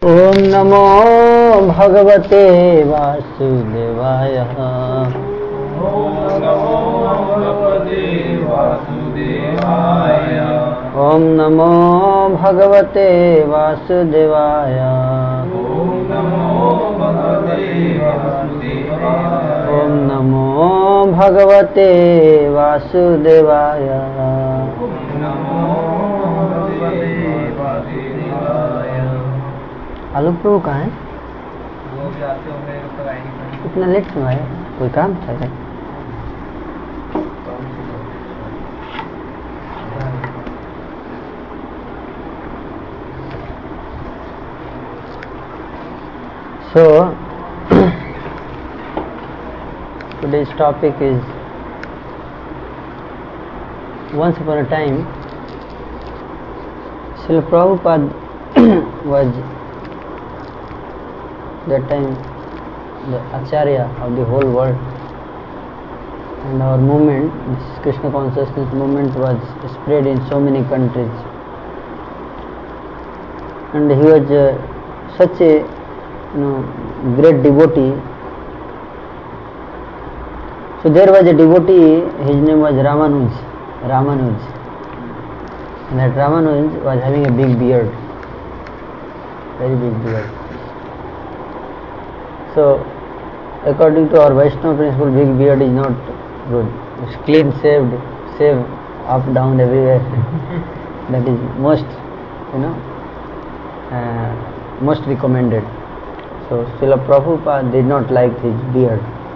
ओम नमो भगवते वासुदेवाय। ओम नमो भगवते वासुदेवाय। ओम नमो भगवते वासुदेवाय। ओम नमो भगवते वासुदेवाय। ओम नमो भगवते वासुदेवाय। ओम नमो भगवते वासुदेवाय। आलोक प्रभु कहाँ है? वो जाते होंगे ऊपर आएंगे। इतना लेट क्यों आए? कोई काम था क्या? So today's topic is once upon a time Srila Prabhupada was that time the Acharya of the whole world, and our movement, this Krishna consciousness movement, was spread in so many countries, and he was such a great devotee. So there was a devotee, his name was Ramanuj. And that Ramanuj was having a big beard, very big beard. So according to our Vaishnava principle, big beard is not good. It's clean shaved, shave up, down, everywhere. That is most, most recommended. So Srila Prabhupada did not like his beard.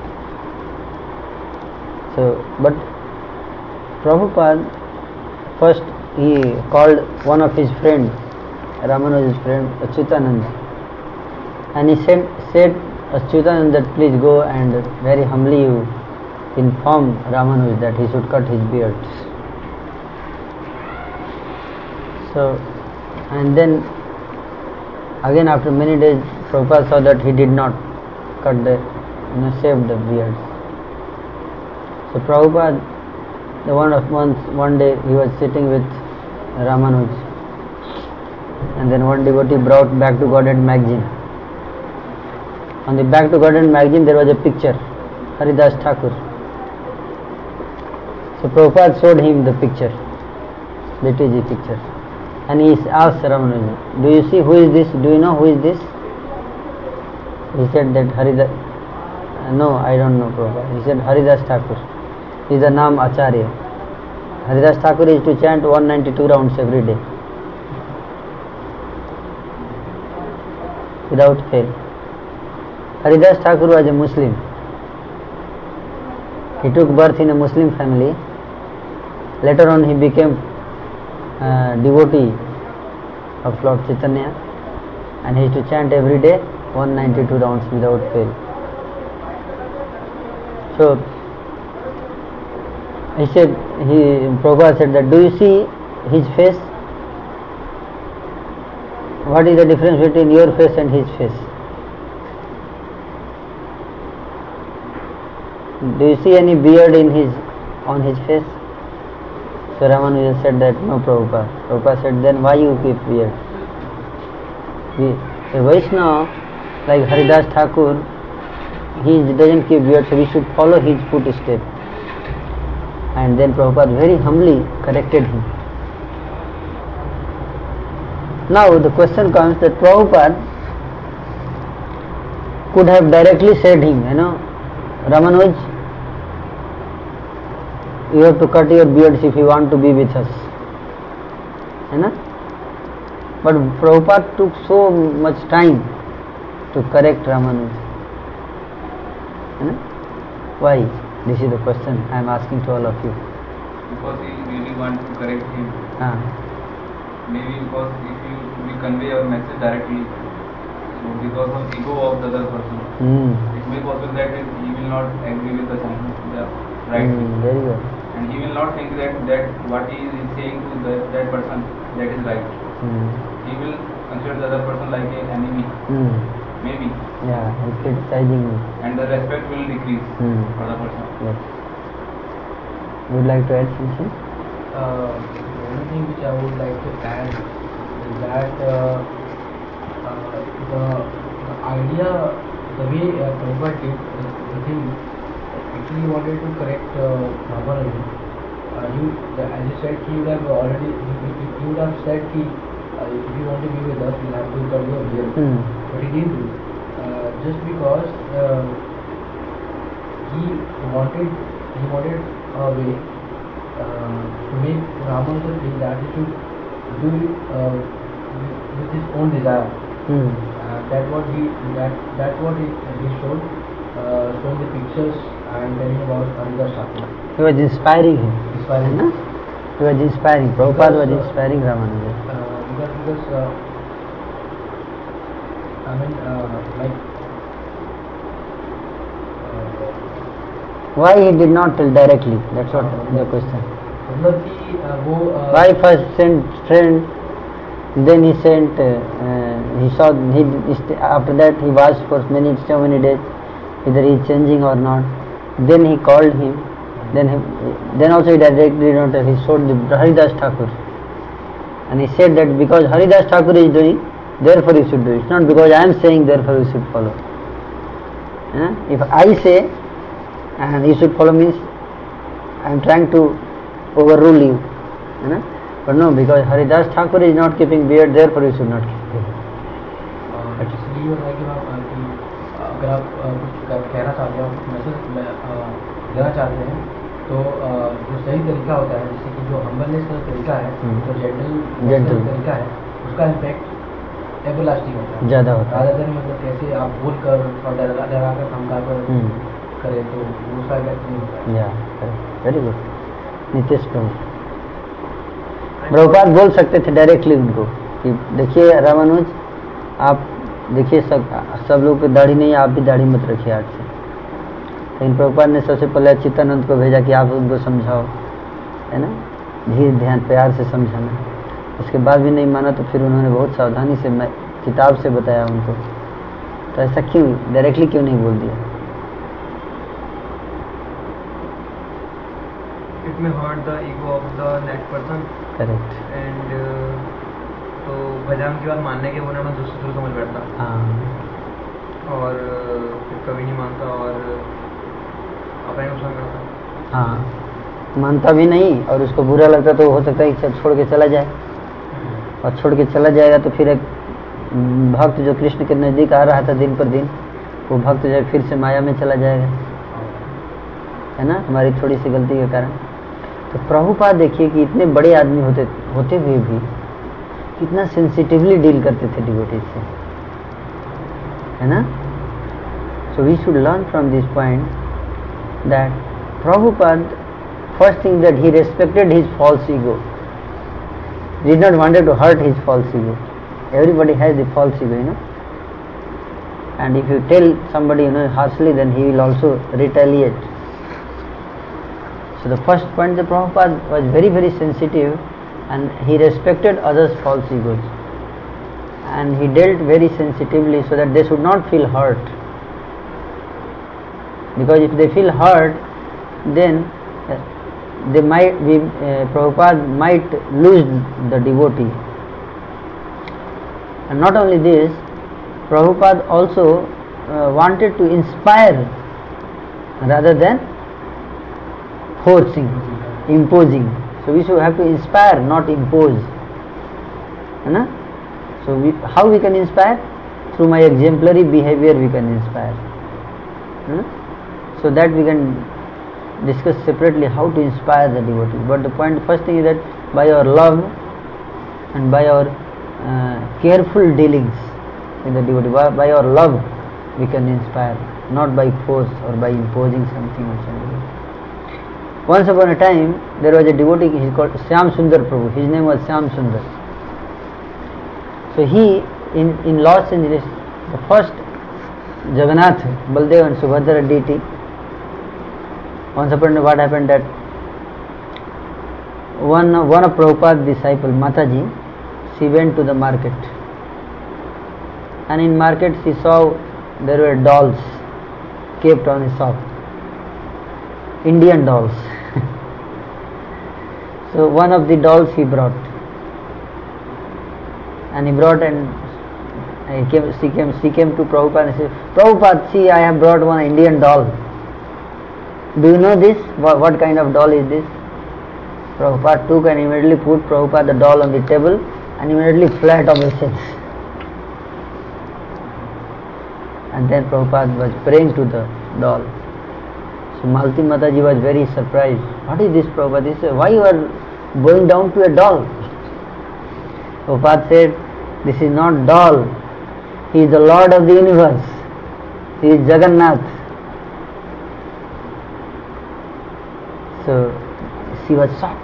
So, but Prabhupada first he called one of his friends, Ramanuj's friend, Achyutanand, and he said Achyutanand that please go and very humbly you inform Ramanuj that he should cut his beard. So, and then again after many days, Prabhupada saw that he did not cut the, shave the beard. So Prabhupada, one day he was sitting with Ramanuj, and then one devotee brought Back to Godhead magazine. On the Back to Godhead magazine there was a picture, Haridas Thakur. So Prabhupada showed him the picture, Betiji picture, and he asked Ramanuj, do you see who is this? Do you know who is this? He said that Haridas. No, I don't know, Prabhupada. He said Haridas Thakur is the name Acharya. Haridas Thakur is to chant 192 rounds every day without fail. Haridas Thakur was a Muslim. He took birth in a Muslim family. Later on he became a devotee of Lord Chaitanya, and he used to chant every day 192 rounds without fail. So Prabhupada said that, do you see his face? What is the difference between your face and his face? Do you see any beard on his face? So Ramanuja said that, no, Prabhupada. Prabhupada said, then why you keep beard? A Vaishnava like Haridas Thakur, he doesn't keep beard, so we should follow his footsteps. And then Prabhupada very humbly corrected him. Now the question comes that Prabhupada could have directly said him, Ramanuj, you have to cut your beards if you want to be with us. But Prabhupada took so much time to correct Ramanuj. Why? This is the question I am asking to all of you. Because he really wants to correct him. Maybe because if you will convey your message directly, so because of ego of the other person, it may possible that he will not agree with the right thing. Very well. And he will not think that what he is saying to that person, that is right. He will consider the other person like an enemy. Maybe. Yeah, he's criticizing me. And the respect will decrease for the person. Yes. Would you like to add something? The only thing which I would like to add is that the idea, the way Prabhupada did the thing, actually he wanted to correct Ramanujan. As you said, he would have already, he would have said, if you want to be with us, you'll have to cut your beard. But he didn't do. Just because he wanted a way to make Ramanujan think that he should do it with his own desire. That's what he showed, showing the pictures and telling about Haridas Thakur. He was inspiring him. Inspiring. He was inspiring. Prabhupada was inspiring Ramanuja. Because I mean, like. Why he did not tell directly? That's what the question. Why first sent friend, then he sent. He saw. After that he watched for so many days, whether he is changing or not. Then he called him. Then also he directly did not tell. He showed the Haridas Thakur, and he said that because Haridas Thakur is doing, therefore you should do it. It's not because I am saying, therefore you should follow. If I say and you should follow means I am trying to overrule you. But no, because Haridas Thakur is not keeping beard, therefore you should not keep beard. इसलिए है कि अगर आप कुछ कहना चाहते हैं, message देना चाहते हैं, तो जो सही तरीका होता है, जैसे कि जो हम्बलनेस का तरीका है, जो जेंटल तरीका है, उसका इम्पैक्ट एवरलास्टिंग होता है, ज़्यादा होता है। ज़्यादातर मतलब कैसे आप बोल कर और डरा कर धमका कर करें तो उसका इम्पैक्ट नहीं होता है। Very good. नीतीश प्रभुपाद बोल सकते थे डायरेक्टली उनको कि देखिए रामानुज, आप देखिए सब लोग की दाढ़ी नहीं है, आप भी दाढ़ी मत रखिए आज से। लेकिन प्रभुपाद ने सबसे पहले चित्तानंद को भेजा कि आप उनको समझाओ, है ना, धीरे ध्यान प्यार से समझाना। उसके बाद भी नहीं माना तो फिर उन्होंने बहुत सावधानी से किताब से बताया उनको। तो ऐसा क्यों डायरेक्टली क्यों नहीं बोल दिया? It may hurt the ego of the next person. Correct. And तो भजन की बात मानने के होने में दूसरे समझ बैठता। और फिर कभी नहीं मानता और अपने नुकसान करता। मानता भी नहीं और उसको बुरा लगता तो हो सकता है कि छोड़ के चला जाए, और छोड़ के चला जाएगा तो फिर एक भक्त जो कृष्ण के नज़दीक आ रहा था दिन पर दिन, वो भक्त जो फिर से माया में चला जाएगा, है ना, हमारी थोड़ी सी गलती के कारण। तो प्रभुपाद देखिए कि इतने बड़े आदमी होते हुए भी कितना सेंसिटिवली डील करते थे डिवोटीज से, है ना। So we should learn from this point that Prabhupada, first thing that he respected his false ego, did not wanted to hurt his false ego. Everybody has the false ego, and if you tell somebody harshly, then he will also retaliate. So the first point, the Prabhupada was very, very sensitive, and he respected others' false egos, and he dealt very sensitively so that they should not feel hurt. Because if they feel hurt, then they might be, Prabhupada might lose the devotee. And not only this, Prabhupada also wanted to inspire rather than forcing, imposing. So we should have to inspire, not impose. So how we can inspire? Through my exemplary behavior we can inspire. So that we can discuss separately how to inspire the devotee. But the first thing is that by our love and by our careful dealings with the devotee, by our love we can inspire, not by force or by imposing something on somebody. Once upon a time there was a devotee, he is called Shyam Sundar Prabhu. His name was Shyam Sundar. So he in Los Angeles, the first Jagannath, Baldev and Subhadra deity, once upon a time what happened that one of Prabhupada's disciple, Mataji, she went to the market, and in market she saw there were dolls kept on a shop, Indian dolls. So one of the dolls he brought, and She came to Prabhupada and said, Prabhupada, see, I have brought one Indian doll. Do you know this? What kind of doll is this? Prabhupada took and immediately put Prabhupada the doll on the table and immediately flat obeisance. And then Prabhupada was praying to the doll. So Malti Mataji was very surprised. What is this, Prabhupada? He said, why you are going down to a doll? Prabhupada said, this is not doll. He is the Lord of the universe. He is Jagannath. So she was shocked.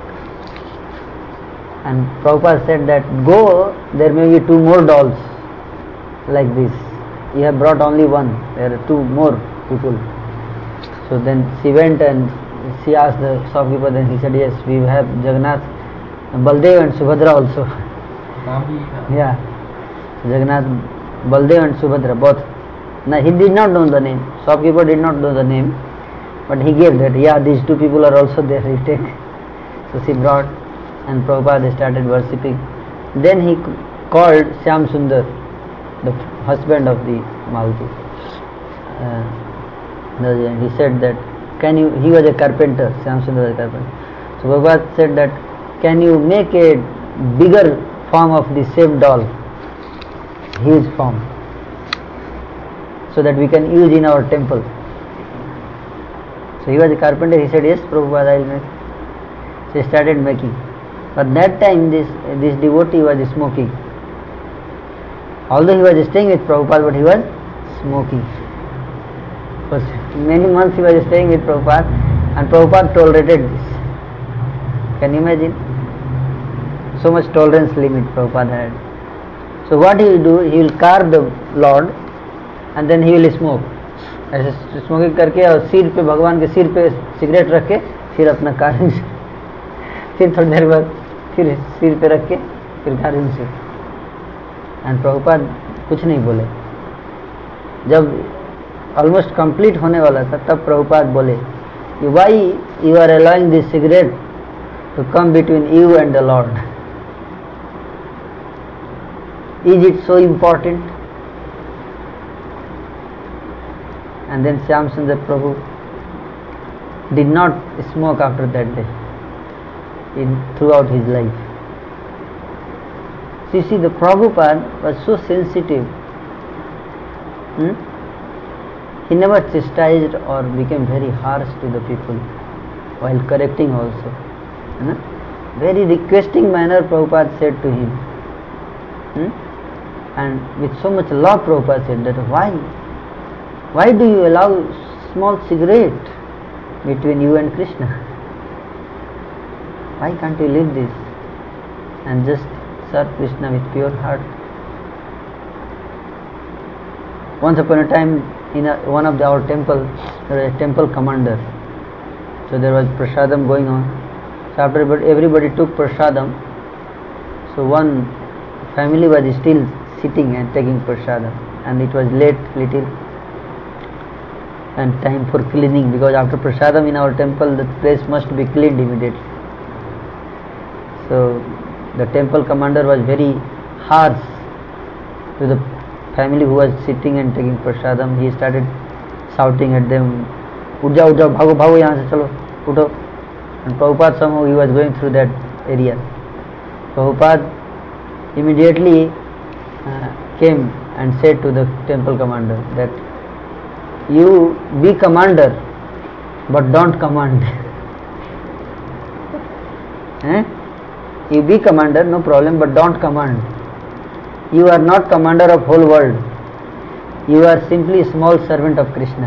And Prabhupada said that, go, there may be 2 more dolls like this. You have brought only one. There are 2 more people. So then she went and she asked the shopkeeper, then he said, yes, we have Jagannath, Baldev and Subhadra also. Yeah. Jagannath, Baldev and Subhadra, both. Now he did not know the name. Shopkeeper did not know the name. But he gave that, yeah, these 2 people are also there, he take. So she brought and Prabhupada started worshipping. Then he called Shyam Sundar, the husband of the Malti. He said that, he was a carpenter, Shyam Sundar was a carpenter. So Prabhupada said that, can you make a bigger form of the same doll, huge form, so that we can use in our temple. So he was a carpenter, he said, yes, Prabhupada, I will make. So he started making. But that time this devotee was smoking. Although he was staying with Prabhupada, but he was smoking. For many months he was staying with Prabhupada, and Prabhupada tolerated this. Can you imagine? So much tolerance limit Prabhupada had. So what he will do, he will carve the Lord and then he will smoke. ऐसे smoking करके और सिर पे, भगवान के सिर पे cigarette रख के फिर अपना कार्य, फिर थोड़ी देर बाद फिर सिर पे रख के फिर कार्य से. एंड प्रभुपाद कुछ नहीं बोले. जब ऑलमोस्ट कंप्लीट होने वाला था तब प्रभुपाद बोले, why you are allowing this cigarette to come between you and the lord? Is it so important? And then Shyam Sundar Prabhu did not smoke after that day, throughout his life. So you see, the Prabhupada was so sensitive. He never chastised or became very harsh to the people while correcting also. Very requesting manner Prabhupada said to him. And with so much love Prabhupada said that, why do you allow small cigarette between you and Krishna? Why can't you leave this and just serve Krishna with pure heart? Once upon a time in one of our temple, there was a temple commander. So there was prasadam going on. So after everybody took prasadam, so one family was still sitting and taking prasadam, and it was late little and time for cleaning, because after prasadam in our temple the place must be cleaned immediately. So the temple commander was very harsh to the family who was sitting and taking prasadam. He started shouting at them, "Uth jao, bhago, bhago yahan se, chalo, utho." And Prabhupada, somehow he was going through that area. Prabhupada immediately came and said to the temple commander that, you be commander but don't command. You be commander, no problem, but don't command. You are not commander of whole world. You are simply a small servant of Krishna.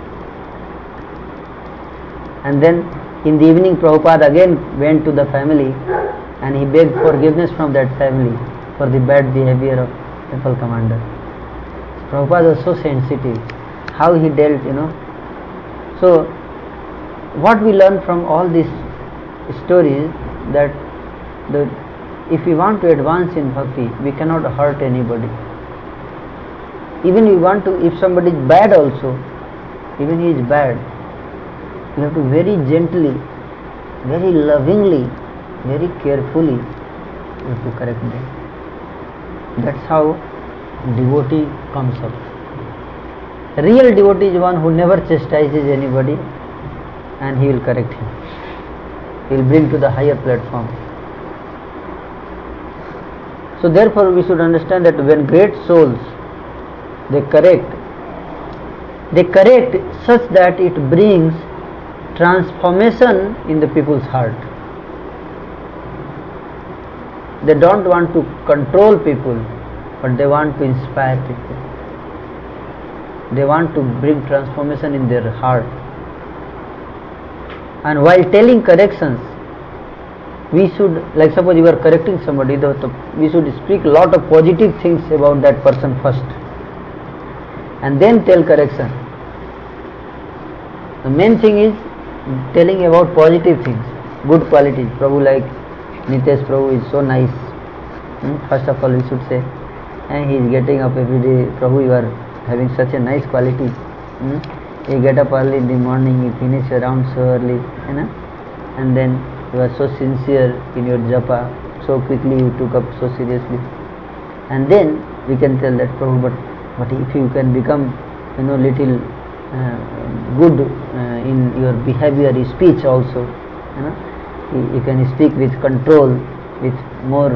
And then in the evening Prabhupada again went to the family and he begged forgiveness from that family for the bad behavior of temple commander. Prabhupada was so sensitive. How he dealt, So what we learn from all these stories, that if we want to advance in bhakti, we cannot hurt anybody. Even if somebody is bad also, even he is bad, you have to very gently, very lovingly, very carefully, you have to correct them. That's how devotee comes up. A real devotee is one who never chastises anybody, and he will correct him. He will bring to the higher platform. So therefore we should understand that when great souls, they correct such that it brings transformation in the people's heart. They don't want to control people, but they want to inspire people. They want to bring transformation in their heart. And while telling corrections, we should, like suppose you are correcting somebody, we should speak a lot of positive things about that person first, and then tell correction. The main thing is telling about positive things, good qualities. Prabhu, like Nitesh Prabhu is so nice. First of all we should say, and he is getting up every day. Prabhu, you are having such a nice quality. You get up early in the morning, you finish around so early, and then you are so sincere in your japa, so quickly you took up so seriously. And then we can tell that, Prabhu, but if you can become little good in your behavior, speech also, you can speak with control, with more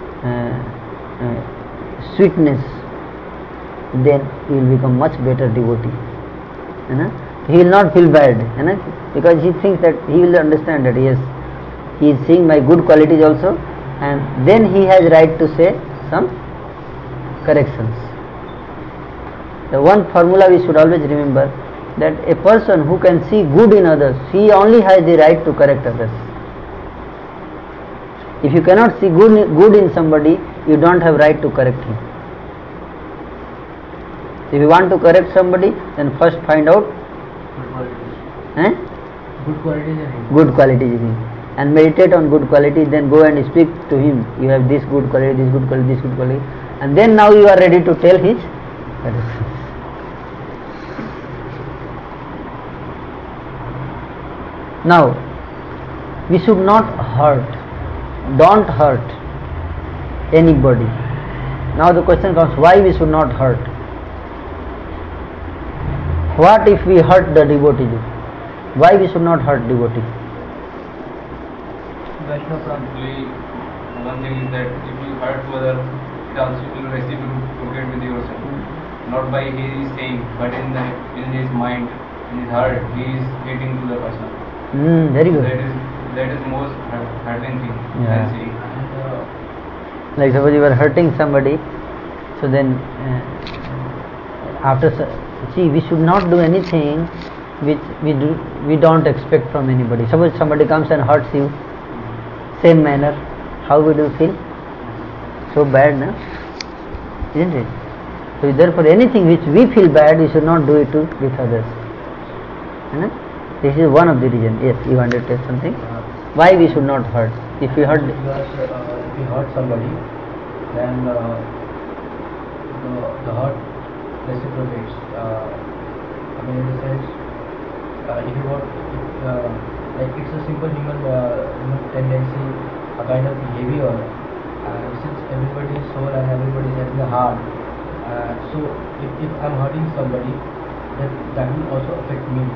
sweetness, then you will become much better devotee. He will not feel bad, because he thinks that he will understand that yes, he is seeing my good qualities also, and then he has right to say some corrections. The one formula we should always remember, that a person who can see good in others, he only has the right to correct others. If you cannot see good in somebody, you don't have right to correct him. If you want to correct somebody, then first find out good qualities in him, and meditate on good qualities. Then go and speak to him. You have this good quality, this good quality, this good quality, and then now you are ready to tell his corrections. Now, we should not hurt. Don't hurt anybody. Now the question comes, why we should not hurt? What if we hurt the devotee? Why we should not hurt devotee? Simply, one thing is that if you hurt to other, it also will reciprocate with yourself. Not by he is saying, but in his mind, in his heart, he is hating to the person. Very good. That is most hurting thing. Yeah. Like suppose you are hurting somebody, so then we should not do anything which we don't expect from anybody. Suppose somebody comes and hurts you, same manner, how would you feel? So bad, no? Isn't it? So therefore anything which we feel bad, we should not do it with others. This is one of the reasons. Yes, you want to tell something? Why we should not hurt? If we hurt, if we hurt somebody, then the hurt reciprocates. In the sense, if you want, like it's a simple human tendency, a kind of behavior. Since everybody's soul and everybody's having a heart, so if I'm hurting somebody, then that will also affect me.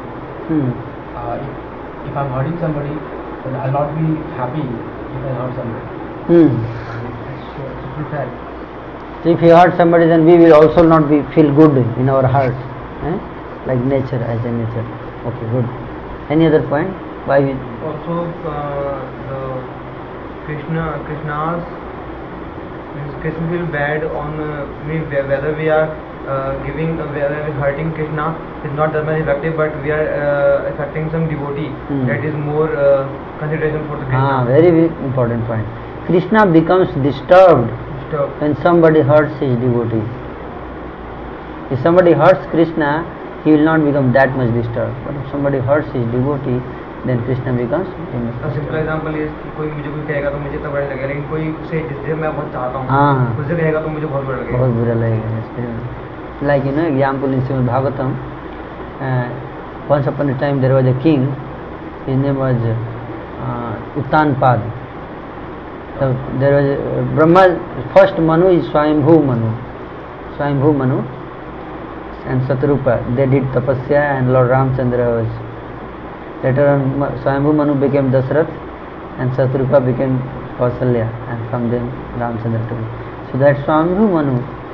If I'm hurting somebody, then I'll not be happy if I hurt somebody. It's a fact. So if you hurt somebody, then we will also not feel good in our heart, like nature, as a nature. Okay, good. Any other point? Why we? Also, the Krishna feel bad on whether we are whether we hurting Krishna is not that much effective, but we are affecting some devotee. That is more consideration for the Krishna. Very important point. Krishna becomes disturbed when somebody hurts his devotee. If somebody hurts Krishna, he will not become that much disturbed. But if somebody hurts his devotee, then Krishna becomes. A simple example is कोई मुझे कुछ कहेगा तो मुझे तब बुरा लगेगा, लेकिन कोई उसे जिससे मैं बहुत चाहता हूँ उसे कहेगा तो मुझे बहुत बुरा लगेगा. बहुत बुरा लगेगा. Like example in Srimad Bhagavatam, once upon a time there was a king. His name was Uttanpad. So there was Brahma. First Manu is Swayambhu Manu. Swayambhu Manu and Satrupa. They did tapasya and Lord Ramchandra was. Later on Swayambhu Manu became Dasarath and Satrupa became Kausalya, and from them Ramchandra took it. So that Swayambhu Manu,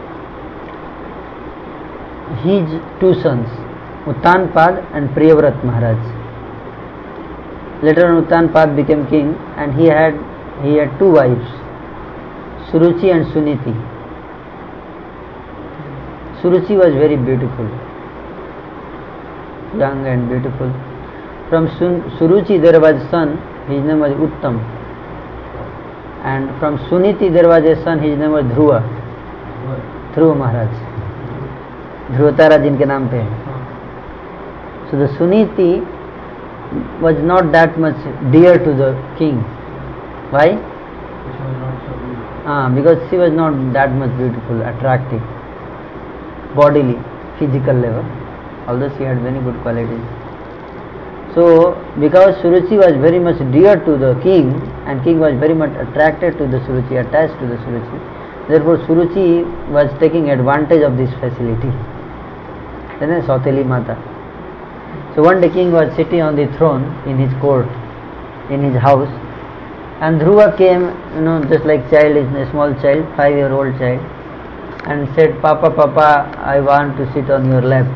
his two sons, Uttanpad and Priyavrat Maharaj. Later on Uttanpad became king and he had two wives, Suruchi and Suniti. Suruchi was very beautiful, young and beautiful. From Suruchi there was a son, his name was Uttam. And from Suniti there was a son, his name was Dhruva. Dhruva Maharaj. Dhruvatara jinke naam pe hai. So the Suniti was not that much dear to the king. Why? Because she was not that much beautiful, attractive, bodily, physical level, although she had very good qualities. So because Suruchi was very much dear to the king and king was very much attracted to the Suruchi, attached to the Suruchi, therefore Suruchi was taking advantage of this facility. Then Sauteli Mata. So one day king was sitting on the throne in his court, in his house, and Dhruva came, just like child is a small child, 5-year-old child, and said, Papa, Papa, I want to sit on your lap.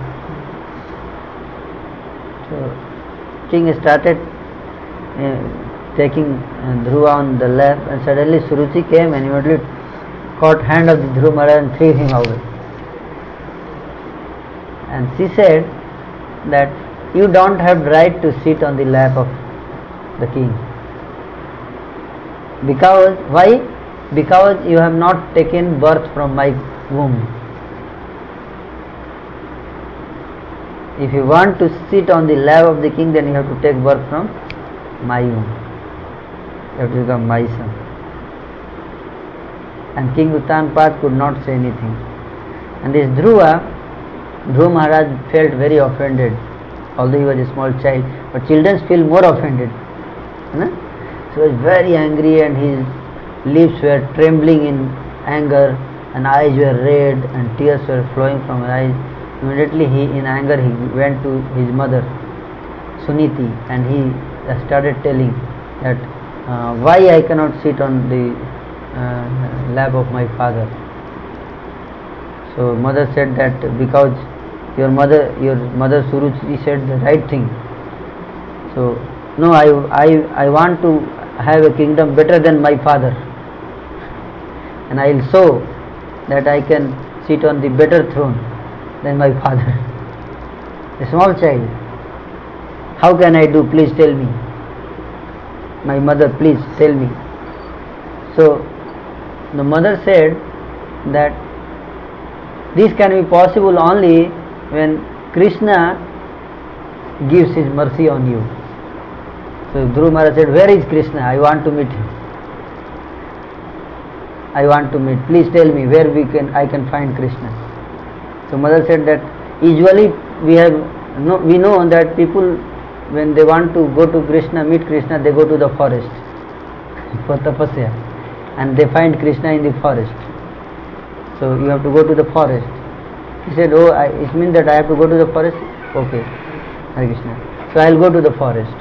So king started taking Dhruva on the lap, and suddenly Suruchi came and immediately caught hand of the Dhruva Maharaj and threw him away. And she said that you don't have right to sit on the lap of the king. Because, why? Because you have not taken birth from my womb. If you want to sit on the lap of the king, then you have to take birth from my womb. You have to become my son. And King Uttanpad could not say anything. And this Dhruva Maharaj felt very offended, although he was a small child, but children feel more offended. So he was very angry and his lips were trembling in anger and eyes were red and tears were flowing from his eyes. Immediately in anger he went to his mother Suniti and he started telling that why I cannot sit on the lap of my father. So mother said that because your mother Suruchi said the right thing. So no, I want to have a kingdom better than my father, and I will show that I can sit on the better throne than my father. A small child. How can I do? Please tell me. My mother, please tell me. So the mother said that this can be possible only when Krishna gives his mercy on you. So Dhruva Maharaj said, where is Krishna? I want to meet him. I want to meet. Please tell me where I can find Krishna. So mother said that usually we know that people when they want to go to Krishna, meet Krishna, they go to the forest for tapasya and they find Krishna in the forest. So you have to go to the forest. He said, it means that I have to go to the forest? Okay, Hare Krishna. So I will go to the forest.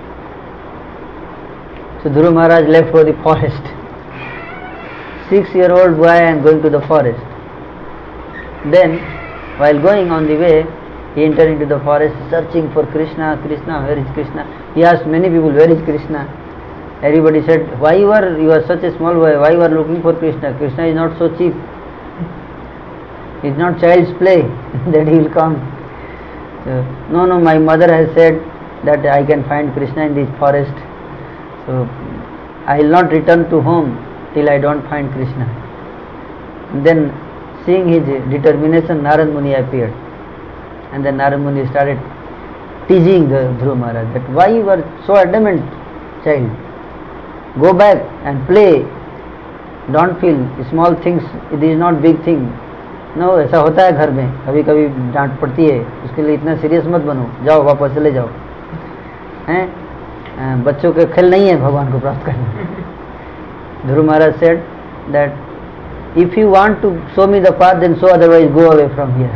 So Dhruva Maharaj left for the forest. 6-year-old boy and going to the forest. Then, while going on the way, he entered into the forest searching for Krishna. Krishna, where is Krishna? He asked many people, where is Krishna? Everybody said, why you are such a small boy, why you are looking for Krishna? Krishna is not so cheap. It is not child's play that he will come. So, no, my mother has said that I can find Krishna in this forest. So I will not return to home till I don't find Krishna. And then seeing his determination, Narad Muni appeared. And then Narad Muni started teasing the Dhruva Maharaj that why you are so adamant, child? Go back and play. Don't feel small things, it is not big thing. No, ऐसा होता है घर में, कभी कभी डांट पड़ती है, उसके लिए इतना सीरियस मत बनो, जाओ वापस चले जाओ. हैं? बच्चों के खेल नहीं है भगवान को प्राप्त करना. Dhruva Maharaj said that if you want to show me the path, then show, otherwise go away from here.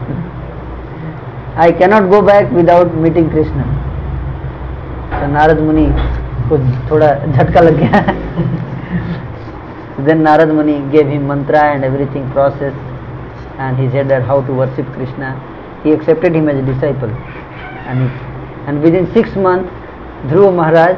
I cannot go back without meeting Krishna. So Narad Muni को थोड़ा झटका लग गया. Then Narad Muni gave him mantra and everything process, and he said that how to worship Krishna. He accepted him as a disciple, and within 6 months Dhruva Maharaj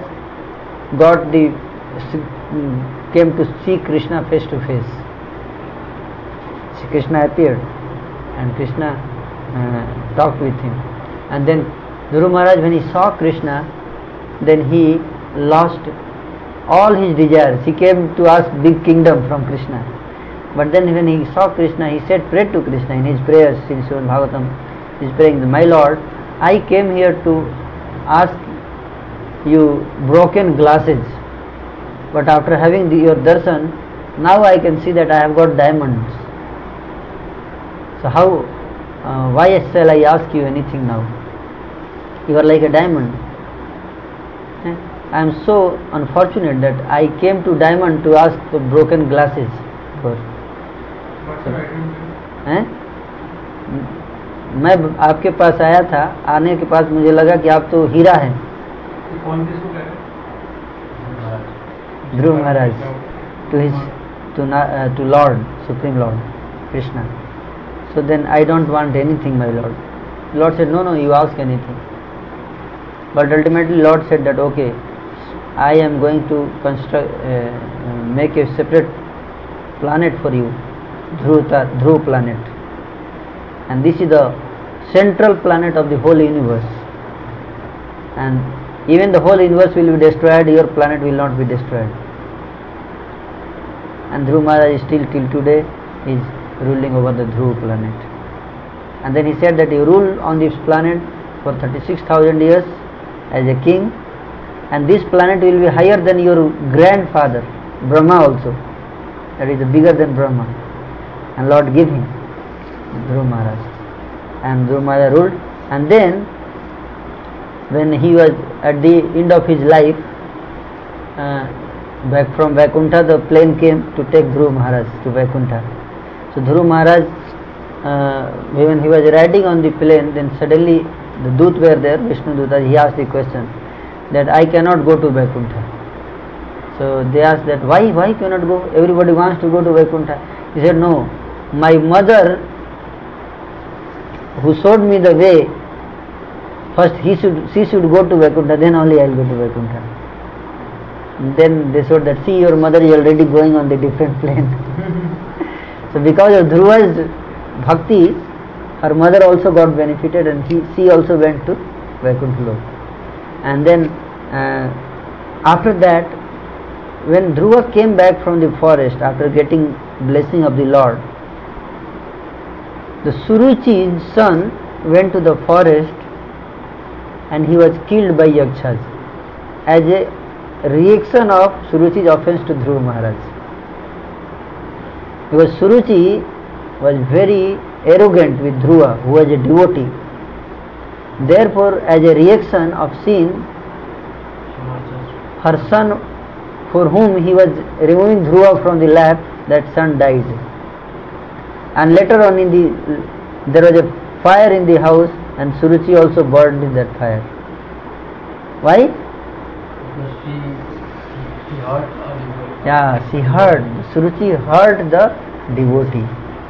came to see Krishna face to face. Krishna appeared and Krishna talked with him, and then Dhruva Maharaj, when he saw Krishna, then he lost all his desires. He came to ask big kingdom from Krishna, but then when he saw Krishna, he said, prayed to Krishna in his prayers. In Srimad Bhagavatam, he is praying, my Lord, I came here to ask you broken glasses, but after having your darshan, now I can see that I have got diamonds. So how, why shall I ask you anything now? You are like a diamond. I am so unfortunate that I came to diamond to ask for broken glasses. मैं आपके पास आया था, आने के पास मुझे लगा कि आप तो हीरा हैं. Dhruva Maharaj to Lord, Supreme Lord Krishna. So then I don't want anything, my Lord. Lord said, no, you ask anything. But ultimately Lord said that, okay, I am going to make a separate planet for you, Dhruva planet. And this is the central planet of the whole universe. And even the whole universe will be destroyed, your planet will not be destroyed. And Dhruva Maharaj is still till today is ruling over the Dhruva planet. And then he said that you rule on this planet for 36,000 years as a king, and this planet will be higher than your grandfather, Brahma also. That is bigger than Brahma. And Lord gave him Dhruva Maharaj. And Dhruva Maharaj ruled. And then when he was at the end of his life, back from Vaikuntha, the plane came to take Dhruva Maharaj to Vaikuntha. So Dhruva Maharaj, when he was riding on the plane, then suddenly the Dut were there, Vishnu Duta, he asked the question that I cannot go to Vaikuntha. So they asked that why cannot go? Everybody wants to go to Vaikuntha. He said, no, my mother who showed me the way, first she should go to Vaikuntha, then only I will go to Vaikuntha. Then they showed that, see, your mother is already going on the different plane. So because of Dhruva's bhakti, her mother also got benefited, and she also went to Vaikuntha Lok. And then after that, when Dhruva came back from the forest after getting blessing of the Lord, the Suruchi's son went to the forest and he was killed by Yakshas as a reaction of Suruchi's offense to Dhruva Maharaj. Because Suruchi was very arrogant with Dhruva, who was a devotee. Therefore, as a reaction of sin, her son, for whom he was removing Dhruva from the lap, that son died. And later on there was a fire in the house, and Suruchi also burned in that fire. Why? Because she hurt a devotee. Yeah, Suruchi hurt the devotee.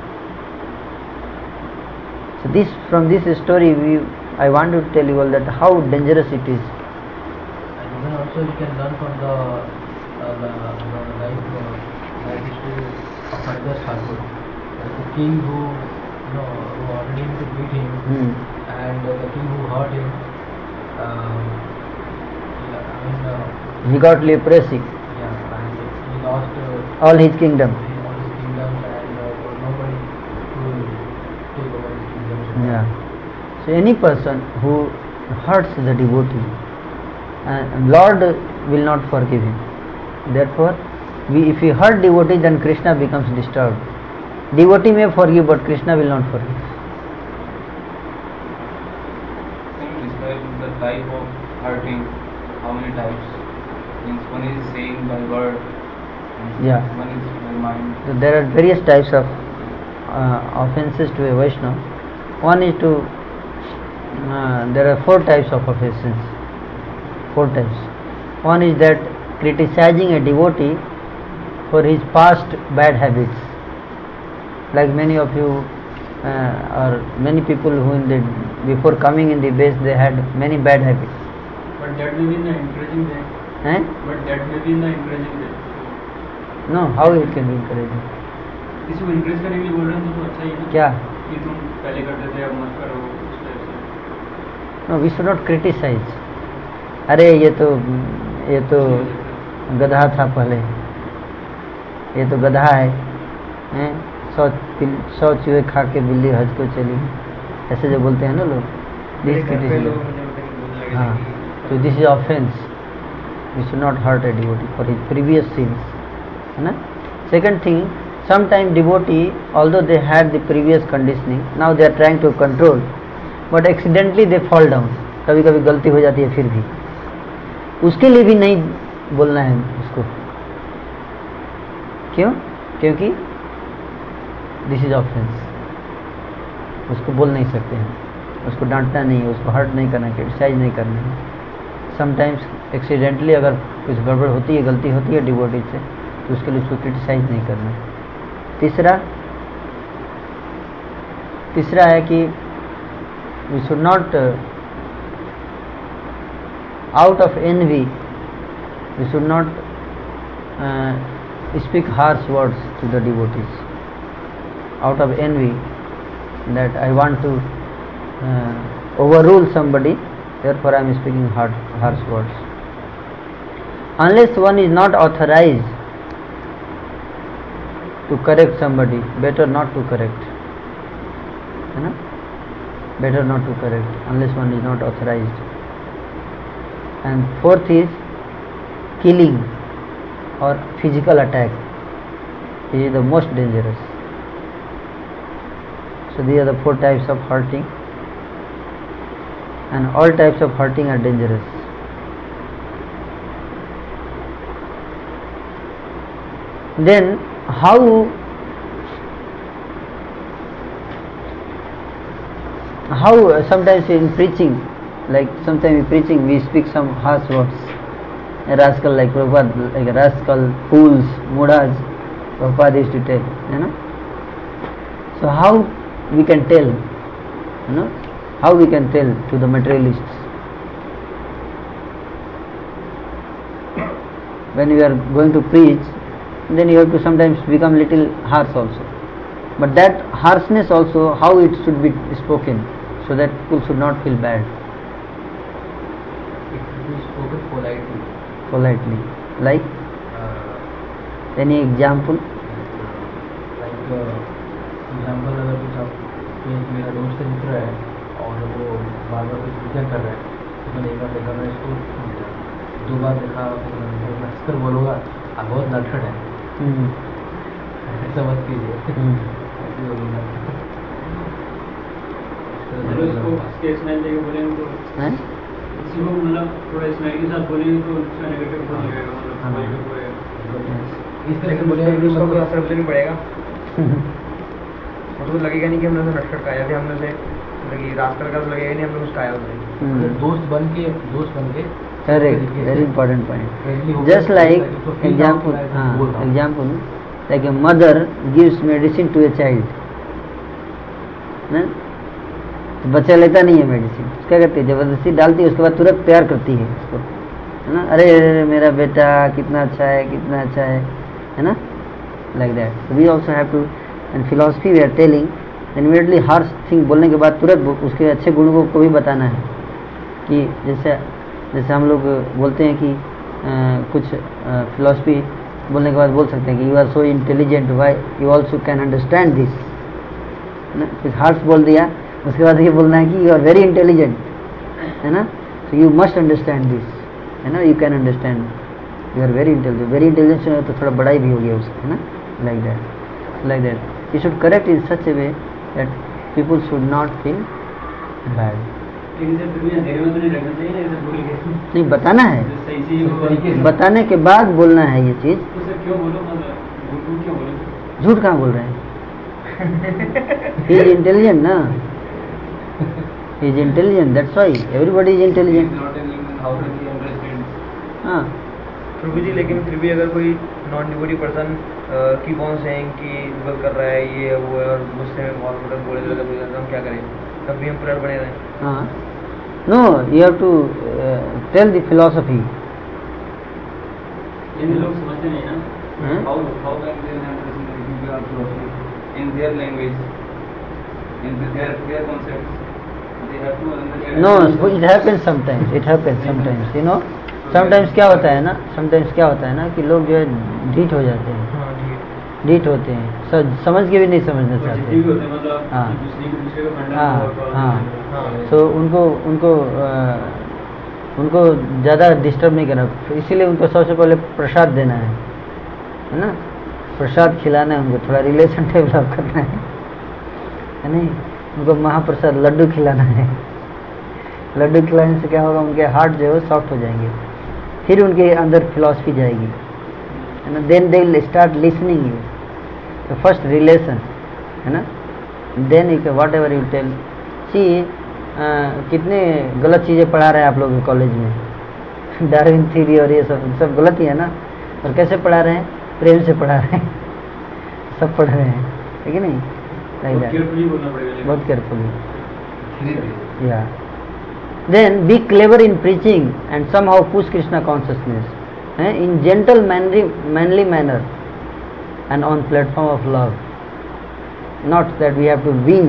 So from this story, I want to tell you all that how dangerous it is. And even also we can learn from the life history of Haridas Thakur, the king who ordered him to beat him, and the king who hurt him. He got leprosy. Yeah, and he lost all his kingdom. and nobody to take over his kingdom. Yeah. So any person who hurts the devotee, Lord will not forgive him. Therefore, if we hurt devotee, then Krishna becomes disturbed. Devotee may forgive, but Krishna will not forgive. Can you describe the type of hurting? How many types? Means one is saying by word, Yeah. One is my mind. So there are various types of offenses to a Vaishnava. One is to there are 4 types of offenses. 4 types. One is that criticizing a devotee for his past bad habits. Like many of you or many people who before coming in the base they had many bad habits. But that may be in the encouraging way. But that may be in the encouraging way. No, how it can be encouraging? किसी को encourage करने के लिए बोल रहे हैं तो अच्छा ही है ना? क्या? कि तुम पहले करते थे अब मत करो इस टाइप से. No, we should not criticize. अरे ये तो गधा था पहले, ये तो गधा है, 100 चूहे खा के बिल्ली हज को चली, ऐसे जो बोलते हैं ना लोग, दिस क्रिटिसिज्म. हाँ, तो this is offence. We should not hurt a devotee for his previous sins, है ना. Second thing, sometimes devotee, although they had the previous conditioning, now they are trying to control, but accidentally they fall down. कभी कभी गलती हो जाती है, फिर भी उसके लिए भी नहीं बोलना है उसको. क्यों? क्योंकि दिस इज ऑफेंस. उसको बोल नहीं सकते हैं, उसको डांटना नहीं है, उसको हर्ट नहीं करना, क्रिटिसाइज नहीं करना है. समटाइम्स एक्सीडेंटली अगर कुछ गड़बड़ होती है, गलती होती है डिवोटी से, तो उसके लिए उसको क्रिटिसाइज नहीं करना है. तीसरा है कि we should not out of envy, we should not speak harsh words to the devotees. Out of envy, that I want to overrule somebody, therefore I am speaking harsh words. Unless one is not authorized to correct somebody, better not to correct. You know? Better not to correct unless one is not authorized. And fourth is killing or physical attack. It is the most dangerous. So these are the 4 types of hurting, and all types of hurting are dangerous. Then how sometimes in preaching, like sometimes in preaching we speak some harsh words, a rascal, like Prabhupada, like a rascal, fools, mudas, Prabhupada used to tell, you know. So how we can tell, you know, how we can tell to the materialists? When we are going to preach, then you have to sometimes become little harsh also. But that harshness also, how it should be spoken, so that people should not feel bad. It should be spoken politely. Politely. Like? Any example? Like example, अगर कुछ आप मेरा दोस्त मित्र है और वो बार बार कुछ vision कर रहा है, तो मैंने एक बार देखा, मैं इसको 2 बार देखा, हंसकर बोलूँगा आप बहुत नटखट है, ऐसा मत कीजिए. स्माइल देके बोलेंगे तो किसी को मतलब थोड़ा स्माइल के साथ बोलेंगे तो उसका नेगेटिव हो जाएगा, मतलब इस तरह से बोलेंगे उसको कोई असर नहीं पड़ेगा. तो लगेगा नहीं कि हमने उसे नटखट कहा, या हमने उसे रास्ता का तो लगेगा नहीं हमने कुछ कहा उसे. दोस्त बन के Correct, very important point. Just like example, like a mother gives medicine to a child, ना? बच्चा लेता नहीं है मेडिसिन, क्या करती है, जबरदस्ती डालती है, उसके बाद तुरंत प्यार करती है उसको, है ना. अरे मेरा बेटा कितना अच्छा है ना, like that. So we also have to, in philosophy we are telling, immediately harsh thing बोलने के बाद तुरंत उसके अच्छे गुणों को भी बताना है. कि जैसे हम लोग बोलते हैं कि कुछ फिलॉसफी बोलने के बाद बोल सकते हैं कि you are so intelligent, why you also can understand this, ना. कुछ हार्श बोल दिया, उसके बाद ये बोलना है कि यू आर वेरी इंटेलिजेंट, है ना. So you must understand this, है ना. You can understand, you are very intelligent तो थोड़ा बड़ाई भी हो गया उसका, है ना. Like that you should correct in such a way that people should not feel bad. नहीं, बताना है, बताने के बाद बोलना है ये चीज। झूठ कहाँ बोल रहे हैं? He is intelligent ना, he is intelligent, that's why everybody is intelligent. हाँ प्रभु जी, लेकिन फिर भी अगर कोई non devotee person keep on saying कि गलत कर रहा है, ये वो है, और गुस्से में बहुत मतलब बोले तो हम क्या करें? तब भी हम प्रेयर बने रहें? हाँ, no, you have to tell the philosophy. इन लोग समझते नहीं ना, how can they understand philosophy in their language, in their concepts? They have to understand. No, it happens sometimes, you know. Sometimes क्या होता है ना कि लोग जो है ढीठ हो जाते हैं, ढीठ होते हैं, समझ के भी नहीं समझना चाहते। हाँ, तो उनको ज़्यादा डिस्टर्ब नहीं करना, इसीलिए उनको सबसे पहले प्रसाद देना है ना, प्रसाद खिलाना है, उनको थोड़ा रिलेशन डेवलप करना है नहीं? उनको महाप्रसाद लड्डू खिलाना है। लड्डू खिलाने से क्या होगा, उनके हार्ट जो है वो सॉफ्ट हो जाएंगे, फिर उनके अंदर फिलॉसफी जाएगी, है ना। Then they will start listening you, तो फर्स्ट रिलेशन, है ना। Then you what ever you tell. See कितने गलत चीज़ें पढ़ा रहे हैं आप लोग कॉलेज में, डार्विन थ्योरी और ये सब गलत ही है ना। और कैसे पढ़ा रहे हैं? प्रेम से पढ़ा रहे हैं, सब पढ़ रहे हैं, ठीक है नहीं? बहुत केयरफुली, या then be clever in preaching and somehow push Krishna consciousness in gentle manly manner and on platform of love, not that we have to win.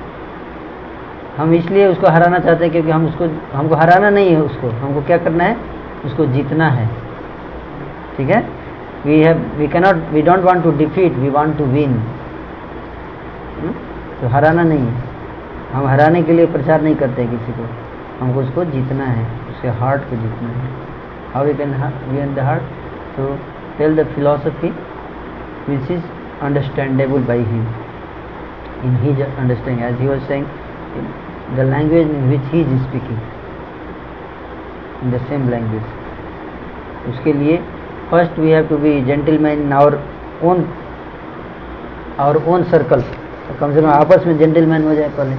हम इसलिए उसको हराना चाहते हैं क्योंकि हमको हराना नहीं है, हमको क्या करना है? उसको जीतना है, ठीक है। we don't want to defeat, we want to win. तो हराना नहीं है, हम हराने के लिए प्रचार नहीं करते किसी को, हमको उसको जीतना है, उसके हार्ट को जीतना है। How we can win the heart? To tell the philosophy which is understandable by him, in his understanding, as he was saying, in the language in which he is speaking, in the same language. उसके लिए first we have to be gentleman in our own circle. कम से कम आपस में gentleman हो जाए पहले।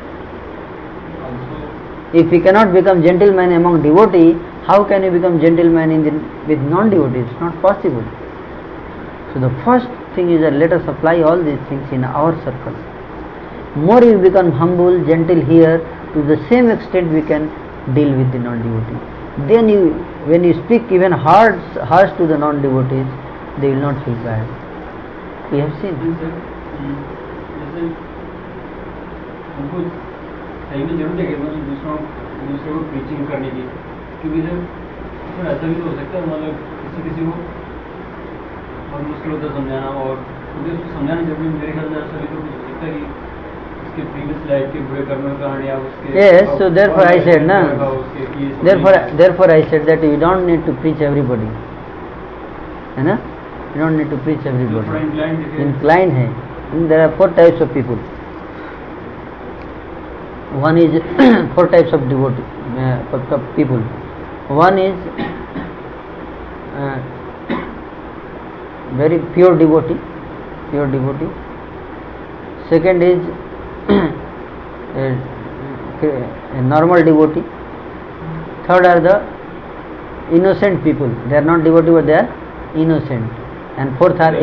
If we cannot become gentleman among devotees, how can we become gentleman with non-devotees? It's not possible. So the first thing is that let us apply all these things in our circle. More we become humble, gentle here, to the same extent we can deal with the non-devotees. Then when you speak even harsh to the non-devotees, they will not feel bad. We have seen. सही में जरूर देखें, मतलब दूसरे को preaching करने की, क्योंकि जब इसमें ऐसा भी तो हो सकता है, मतलब किसी को बहुत मुश्किल होता है समझाना, और मुझे उसको समझाना जब भी मेरे ख्याल में ऐसा भी तो हो सकता है कि उसके प्रीवियस लाइफ के बुरे कर्मों का कहानी, उसके yes, so therefore I said ना, therefore I said that you don't need to preach everybody, है ना, you don't need to preach everybody. Inclined है, there are 4 types of people. One is 4 types of people. One is very pure devotee. Second is a normal devotee. Third are the innocent people. They are not devotee but they are innocent. And fourth are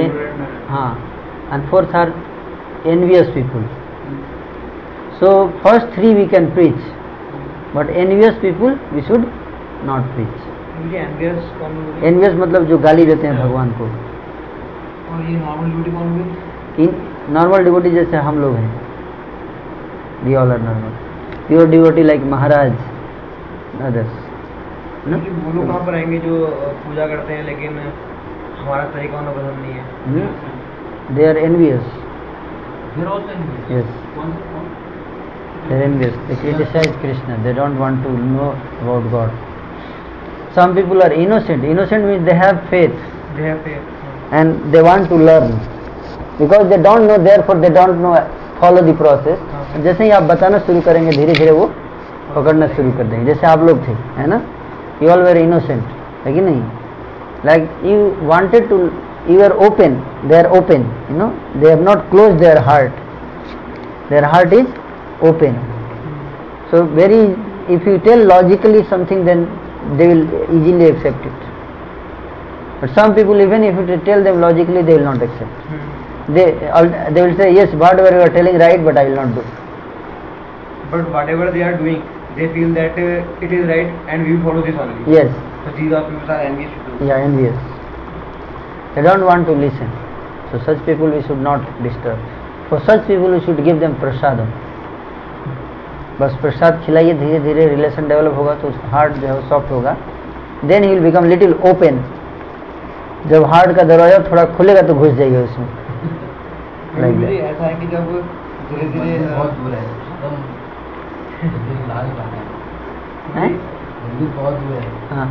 envious people. So first 3 we can preach, but envious people we should not preach. Envious मतलब जो गाली देते हैं भगवान को। और ये normal duty कौन हुई? नॉर्मल डिवोटी जैसे हम लोग हैं, we all are normal. Pure devotee like Maharaj, others. वो लोग कहाँ पर आएंगे जो पूजा करते हैं लेकिन हमारा तरीका उन्हें पसंद नहीं है? They are envious. They are also envious. Yes. They are envious. They criticize Krishna. They don't want to know about God. Some people are innocent. Innocent means they have faith. And they want to learn. Because they don't know, therefore they don't know, follow the process. जैसे ही आप बताना शुरू करेंगे धीरे धीरे वो पकड़ना शुरू कर देंगे, जैसे आप लोग थे, है ना, यू ऑल वेर इनोसेंट, है कि नहीं, like you wanted to, you are open, they are open, you know, they have not closed their heart is open. So very, if you tell logically something, then they will easily accept it, but some people, even if you tell them logically, they will not accept. They will say, yes, whatever you are telling right, but I will not do. But whatever they are doing, they feel that it is right and we will follow this only. Yes. So these are people are envious to do. Yeah, envious. They don't want to listen. So such people we should not disturb. For such people we should give them prasadam. बस प्रसाद खिलाइए, धीरे धीरे relation develop होगा तो heart जो है soft होगा. Then he will become little open. जब हार्ट का दरवाजा थोड़ा खुलेगा तो घुस जाइए उसमें. ऐसा है कि जब धीरे धीरे बहुत दूर है, एकदम लाल हैं, बहुत दूर है. हाँ,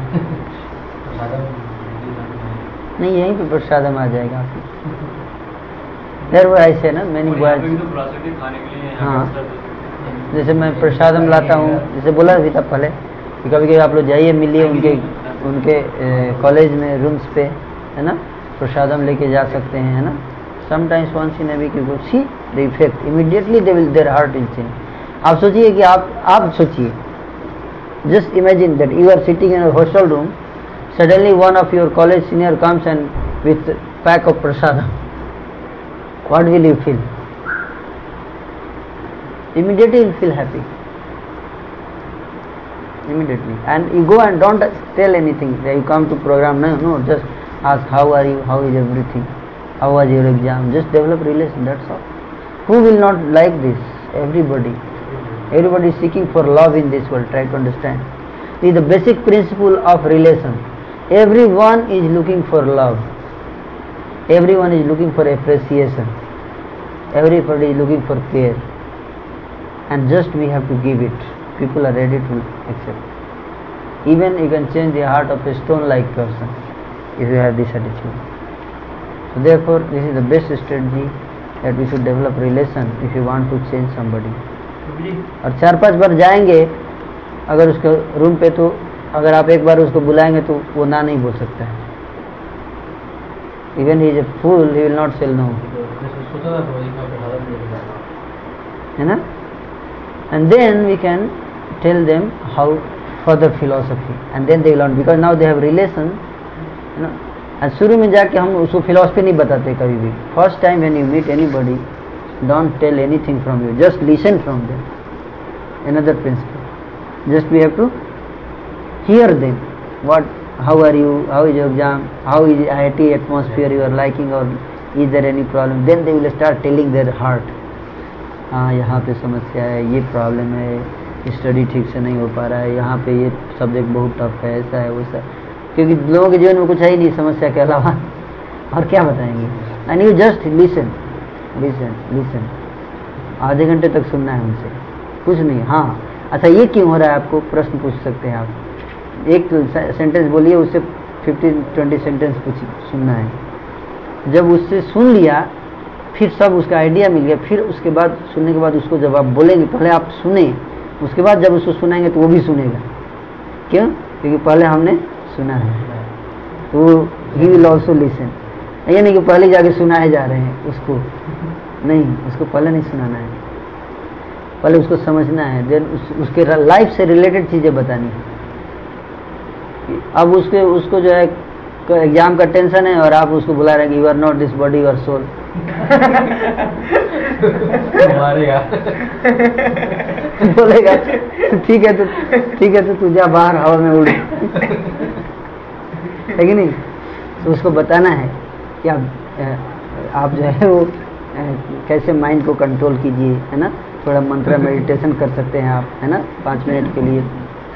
नहीं यहीं पे प्रसादम आ जाएगा. फिर वो ऐसे ना, मैंने खाने के लिए, हाँ, जैसे मैं प्रसादम लाता हूँ, जैसे बोला भी था पहले कि कभी कभी आप लोग जाइए, मिलिए उनके कॉलेज में रूम्स पे, है ना, प्रसादम लेके जा सकते हैं, है ना. Sometimes once in a week you go see the effect, immediately they will, their heart will change. आप सोचिए कि आप सोचिए, just imagine that you are sitting in a hostel room, suddenly one of your college senior comes and with pack of prasadam, what will you feel? Immediately you will feel happy, immediately, and you go and don't tell anything. You come to program, no, just ask how are you, how is everything, how was your exam, just develop relation, that's all. Who will not like this? Everybody is seeking for love in this world. Try to understand. This is the basic principle of relation. Everyone is looking for love, everyone is looking for appreciation, everybody is looking for care, and just we have to give it. People are ready to accept. Even you can change the heart of a stone like person if you have this attitude. So therefore this is the best strategy, that we should develop relation if you want to change somebody. और 4-5 बार जाएंगे अगर उसके room पे, तो अगर आप एक बार उसको बुलाएंगे तो वो ना नहीं बोल सकता है. Even he is a fool, he will not sell no, है ना. And then we can tell them how further philosophy, and then they will learn, because now they have relation, है ना. एंड शुरू में जाके हम उसको फिलोसफी नहीं बताते कभी भी. First time when you meet anybody, don't tell anything from you, just listen from them. Another principle, just we have to hear them. How are you, how is your exam, how is IIT atmosphere you are liking, or is there any problem? Then they will start telling their heart, हाँ यहाँ पे समस्या है, ये problem है, study ठीक से नहीं हो पा रहा है, यहाँ पे ये सब्जेक्ट बहुत टफ है, ऐसा है वैसा. क्योंकि लोगों के जीवन में कुछ है ही नहीं समस्या के अलावा, और क्या बताएंगे. एंड यू जस्ट लिसन, आधे घंटे तक सुनना है उनसे, कुछ नहीं. हाँ अच्छा ये क्यों हो रहा है, आपको प्रश्न पूछ सकते हैं आप. एक सेंटेंस बोलिए, उससे 15-20 सेंटेंस सुनना है. जब उससे सुन लिया, फिर सब उसका आइडिया मिल गया, फिर उसके बाद सुनने के बाद उसको जब आप बोलेंगे, पहले आप सुने, उसके बाद जब उसको सुनाएंगे तो वो भी सुनेगा. क्यों? क्योंकि पहले हमने सुना है, तो ही विल ऑल्सो लिसन. ये नहीं कि पहले जाके सुनाए जा रहे हैं उसको, नहीं, उसको पहले नहीं सुनाना है, पहले उसको समझना है, देन उसके लाइफ से रिलेटेड चीज़ें बतानी है. अब उसको जो है एग्जाम का टेंशन है, और आप उसको बुला रहे हैं कि you are not this body, you are soul. बोलेगा ठीक है तो तू जा बाहर हवा में उड़, है कि नहीं. तो उसको बताना है कि आप जो है वो कैसे माइंड को कंट्रोल कीजिए, है ना. थोड़ा मंत्र मेडिटेशन कर सकते हैं आप, है ना, 5 मिनट के लिए,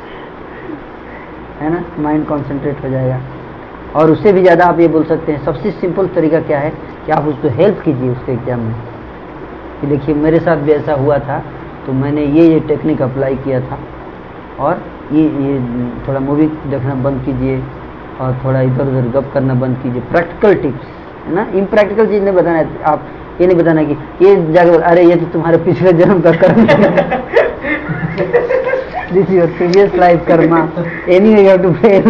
है ना, माइंड कंसंट्रेट हो जाएगा. और उससे भी ज़्यादा आप ये बोल सकते हैं, सबसे सिंपल तरीका क्या है कि आप उसको हेल्प कीजिए उसके एग्जाम में, कि देखिए मेरे साथ भी ऐसा हुआ था, तो मैंने ये टेक्निक अप्लाई किया था, और ये थोड़ा मूवी देखना बंद कीजिए, और थोड़ा इधर उधर गप करना बंद कीजिए. प्रैक्टिकल टिप्स, है ना. इम्प्रैक्टिकल चीज़ नहीं बताना है. आप ये नहीं बताना कि ये जाकर अरे ये तो तुम्हारे पिछले जन्म का कर्म this is your previous life karma, anyway you have to fail.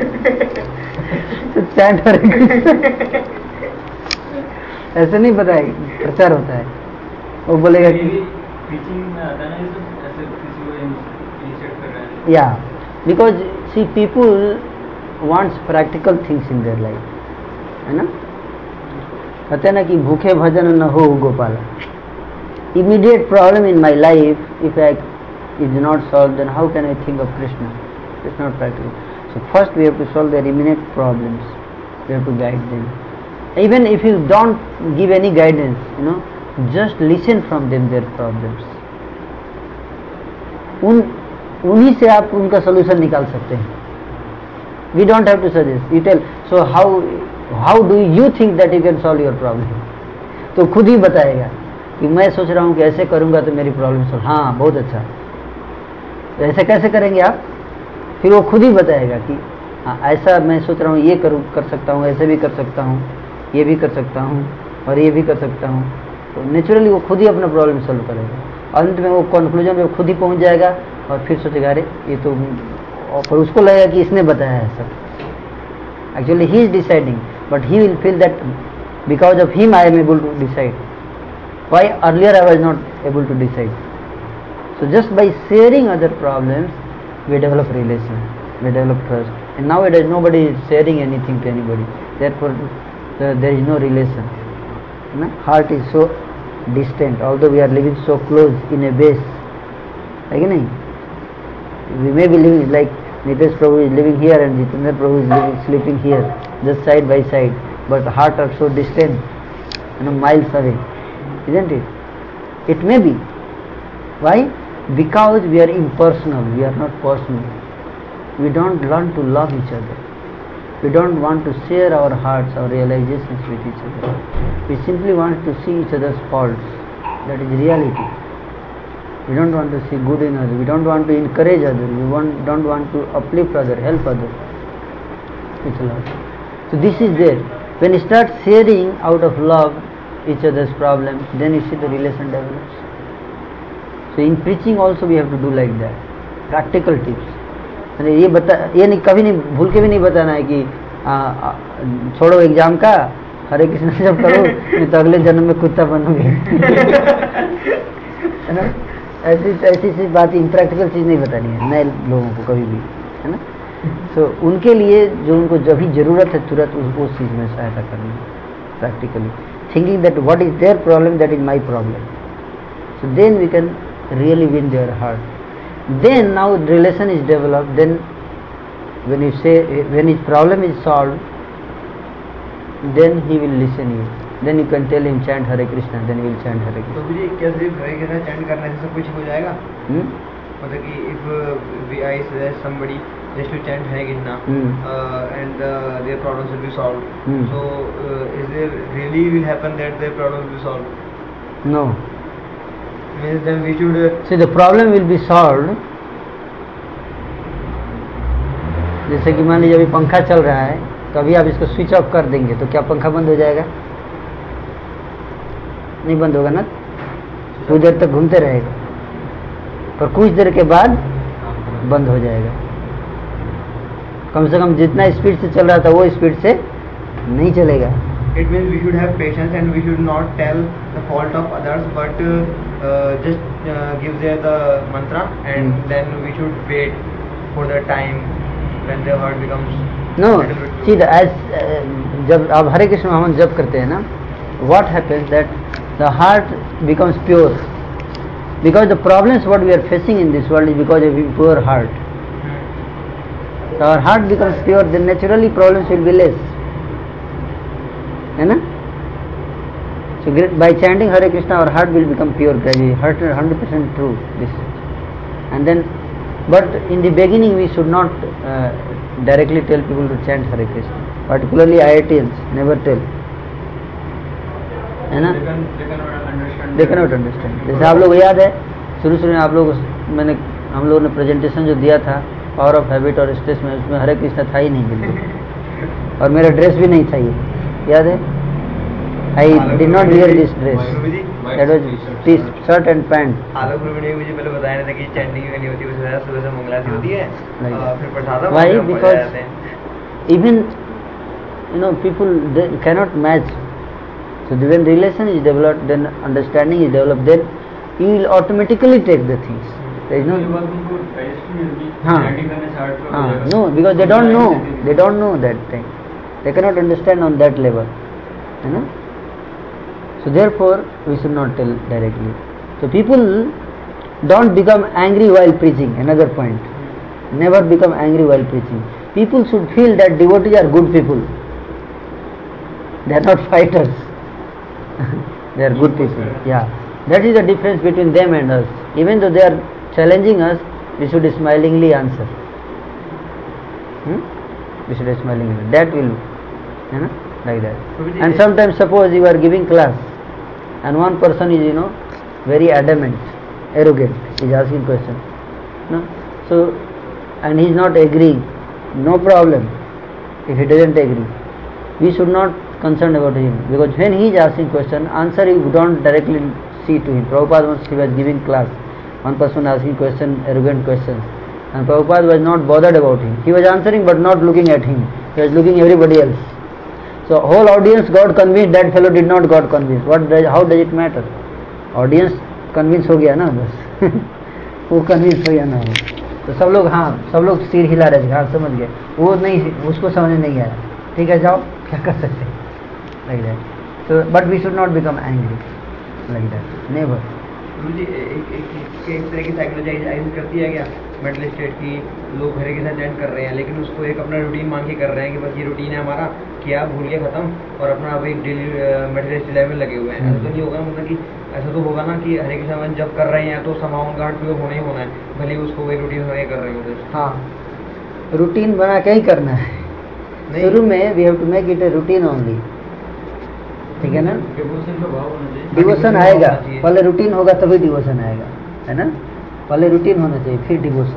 So chant Hare Krishna. ऐसे नहीं पता है, प्रचार होता है. वो बोलेगा कि yeah, because see people wants practical things in their life, है ना. कहते हैं ना कि भूखे भजन न हो Gopala. Immediate problem in my life, if I is not solved, then how can I think of Krishna? It's not practical. So first we have to solve their immediate problems. We have to guide them. Even if you don't give any guidance, just listen from them their problems. उन्हीं से आप उनका solution निकाल सकते हैं. We don't have to suggest. You tell, so how do you think that you can solve your problem? तो खुद ही बताएगा कि मैं सोच रहा हूँ कि ऐसे करूँगा तो मेरी प्रॉब्लम सॉल्व. हाँ, बहुत अच्छा. तो ऐसे कैसे करेंगे आप? फिर वो खुद ही बताएगा कि हाँ, ऐसा मैं सोच रहा हूँ, ये कर सकता हूँ, ऐसे भी कर सकता हूँ, ये भी कर सकता हूँ और ये भी कर सकता हूँ. तो नेचुरली वो खुद ही अपना प्रॉब्लम सॉल्व करेगा. अंत में वो कंक्लूजन में खुद ही पहुँच जाएगा और फिर सोचेगा अरे ये तो, और उसको लगेगा कि इसने बताया है सब. Actually he is deciding, but he will feel that because of him I am able to decide. Why earlier I was not able to decide? So just by sharing other problems, we develop relation, we develop trust. And nowadays nobody is sharing anything to anybody. Therefore there is no relation. Heart is so distant, although we are living so close in a base. Again, we may be living like Nitesh Prabhu is living here and Jitendra Prabhu is sleeping here, just side by side, but heart are so distant, miles away, isn't it? It may be. Why? Because we are impersonal, we are not personal. We don't learn to love each other. We don't want to share our hearts, our realizations with each other. We simply want to see each other's faults. That is reality. We don't want to see good in others. We don't want to encourage others. We don't want to uplift others, help others. It's love. So this is there. When you start sharing out of love each other's problems, then you see the relation develops. So in preaching also we have to do like that. Practical tips. ये नहीं, कभी नहीं, भूल के भी नहीं बताना है कि छोड़ो एग्जाम का, हरे कृष्ण जब करो नहीं तो अगले जन्म में कुत्ता बनोगे. है ना. ऐसी बात, इम्प्रैक्टिकल चीज़ नहीं बतानी है नए लोगों को कभी भी, है ना. तो उनके लिए जो उनको जब भी ज़रूरत है तुरंत उस चीज़ में सहायता करनी है practically, thinking that what is their problem, that is my problem. So then we can really win their heart. Then now relation is developed. Then when you say, when his problem is solved, then he will listen you. Then you can tell him chant Hare Krishna. Then he will chant Hare Krishna. तो भी क्या सिर्फ हरे Krishna chant करने से सब कुछ हो जाएगा? मतलब कि if I suggest somebody just to chant Hare Krishna and their problems will be solved. So is there really will happen that their problems will be solved? No. Means then we should see the problem will be solved. जैसे कि मान लीजिए अभी पंखा चल रहा है, तो अभी आप इसको स्विच ऑफ कर देंगे तो क्या पंखा बंद हो जाएगा? नहीं बंद होगा ना, कुछ देर तक घूमते रहेगा, पर कुछ देर के बाद बंद हो जाएगा. कम से कम जितना स्पीड से चल रहा था वो स्पीड से नहीं चलेगा. It means we should have patience and we should not tell the fault of others, but just give them the mantra and then we should wait for the time when their heart becomes. No, see as जब आप हरे कृष्ण महामंत्र जप करते हैं ना, what happens that the heart becomes pure, because the problems what we are facing in this world is because of a pure heart. So our heart becomes pure, then naturally problems will be less. है ना. So by chanting Hare Krishna our heart will become pure gradually. 100% true this. And then, but in the beginning we should not directly tell people to chant Hare Krishna. Particularly IITians never tell. है ना. They cannot understand. जैसे आप लोग याद है शुरू में आप लोग हम लोगों ने प्रेजेंटेशन जो दिया था पावर ऑफ हैबिट और स्ट्रेस में, उसमें हरे कृष्णा था ही नहीं बिल्कुल, और मेरा ड्रेस भी नहीं था ये, याद है? I did not wear this dress. That was T-shirt and pant. आलोक गुरु ने मुझे पहले बताया था कि चैंटिंग नहीं होती, उसमें सुबह से मंगलाती होती है, फिर प्रसाद Why? Because even people they cannot match. So when relation is developed, then understanding is developed, then you will automatically take the things. There is no. No, because they don't know. They don't know that thing. They cannot understand on that level. So therefore, we should not tell directly. So people don't become angry while preaching. Another point. Never become angry while preaching. People should feel that devotees are good people. They are not fighters. They are good people. Yeah. That is the difference between them and us. Even though they are challenging us, we should smilingly answer. We should smilingly. That will, like that. And sometimes suppose you are giving class and one person is, very adamant, arrogant, is asking question. So, and he is not agreeing. No problem if he doesn't agree. We should not concern about him, because when he is asking question, answer you don't directly see to him. Prabhupada once he was giving class, one person asking question, arrogant questions, and Prabhupada was not bothered about him. He was answering but not looking at him. He was looking everybody else. So whole audience got convinced, that fellow did not got convinced. How does it matter? Audience convinced हो गया ना बस. वो convinced हो गया ना वो. तो सब लोग सिर हिला रहे थे, हाँ समझ गए. वो नहीं, उसको समझ नहीं आया. ठीक है, जाओ, क्या कर सकते हैं. Like that. So, but we should not become angry. Like that. Never. मुझे एक तरह की साइकोलॉजी करती है क्या, मेंटल स्टेट की, लोग घर के साथ चैंट कर रहे हैं लेकिन उसको एक अपना रूटीन मान के कर रहे हैं कि बस ये रूटीन है हमारा, किया भूल के खत्म, और अपना अब एक डेली मेंटल स्टेट लेवल लगे हुए हैं. ऐसा तो नहीं होगा, मतलब कि ऐसा तो होगा ना कि हरे कृष्ण जब कर रहे हैं तो समाउन का प्योर होना ही होना है, भले उसको एक रूटीन बना के कर रहे हो. हाँ, रूटीन बना के ही करना है. शुरू में we have to make it a routine only. ठीक है ना. डिवोशन आएगा, पहले रूटीन होगा तभी डिवोशन आएगा, है ना. पहले रूटीन होना चाहिए फिर डिवोशन.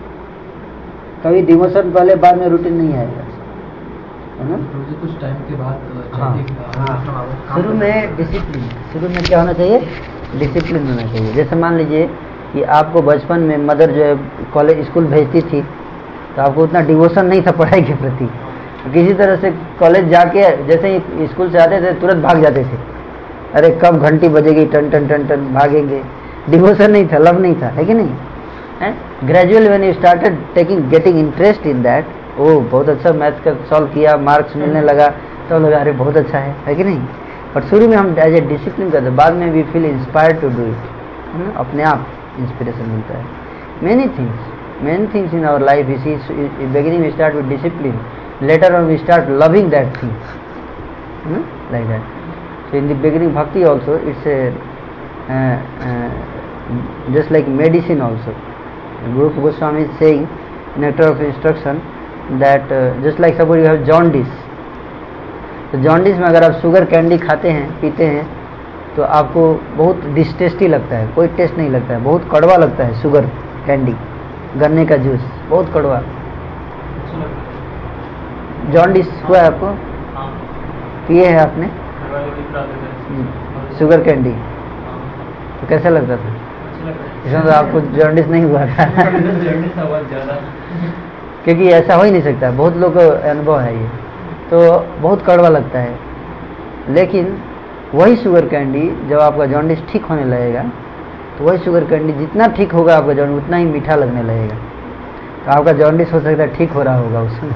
कभी डिवोशन पहले बाद में रूटीन नहीं आएगा, है ना. कुछ टाइम के बाद हाँ, शुरू में डिसिप्लिन. शुरू में क्या होना चाहिए? डिसिप्लिन होना चाहिए. जैसे मान लीजिए कि आपको बचपन में मदर जो है कॉलेज स्कूल भेजती थी, तो आपको उतना डिवोशन नहीं था पढ़ाई के प्रति. किसी तरह से कॉलेज जाके जैसे ही स्कूल से आते थे तुरंत भाग जाते थे. अरे कब घंटी बजेगी, टन टन टन टन भागेंगे. डिवोशन नहीं था, लव नहीं था, है कि नहीं. Gradually when you started getting interest in that, ओ बहुत अच्छा मैथ का सॉल्व किया, मार्क्स मिलने लगा, तो लगा अरे बहुत अच्छा है कि नहीं. बट शुरू में हम एज ए डिसिप्लिन करते, बाद में we feel inspired to do it. अपने आप इंस्पिरेशन मिलता है. Many things in our life, beginning we start with discipline, later on we start loving that thing, like that. So in the beginning bhakti also, it's just like medicine also. Guru Goswami is saying, nectar of instruction, that just like suppose you have jaundice, तो jaundice में अगर आप sugar candy खाते हैं, पीते हैं, तो आपको बहुत डिस्टेस्टी लगता है, कोई टेस्ट नहीं लगता है, बहुत कड़वा लगता है. शुगर कैंडी, गन्ने का जूस बहुत कड़वा. जॉन्डिस हुआ है आपको? पिए है आपने शुगर कैंडी, तो कैसा लगता था? इसमें तो आपको जॉन्डिस नहीं हुआ था. क्योंकि ऐसा हो ही नहीं सकता, बहुत लोग को अनुभव है ये, तो बहुत कड़वा लगता है. लेकिन वही शुगर कैंडी जब आपका जॉन्डिस ठीक होने लगेगा, तो वही शुगर कैंडी जितना ठीक होगा आपका जॉन्डिस उतना ही मीठा लगने लगेगा. तो आपका जॉन्डिस हो सकता है ठीक हो रहा होगा उसमें,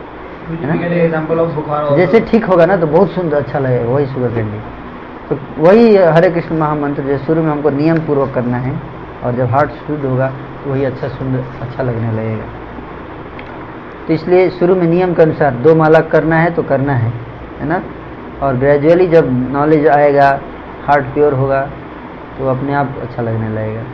जैसे ठीक होगा ना तो बहुत सुंदर अच्छा लगेगा वही शुगर कैंडी. तो वही हरे कृष्ण महामंत्र जो शुरू में हमको नियम पूर्वक करना है, और जब हार्ट शुद्ध होगा तो वही अच्छा सुंदर अच्छा लगने लगेगा. तो इसलिए शुरू में नियम के अनुसार 2 माला करना है तो करना है ना. और ग्रेजुअली जब नॉलेज आएगा, हार्ट प्योर होगा, तो अपने आप अच्छा लगने लगेगा.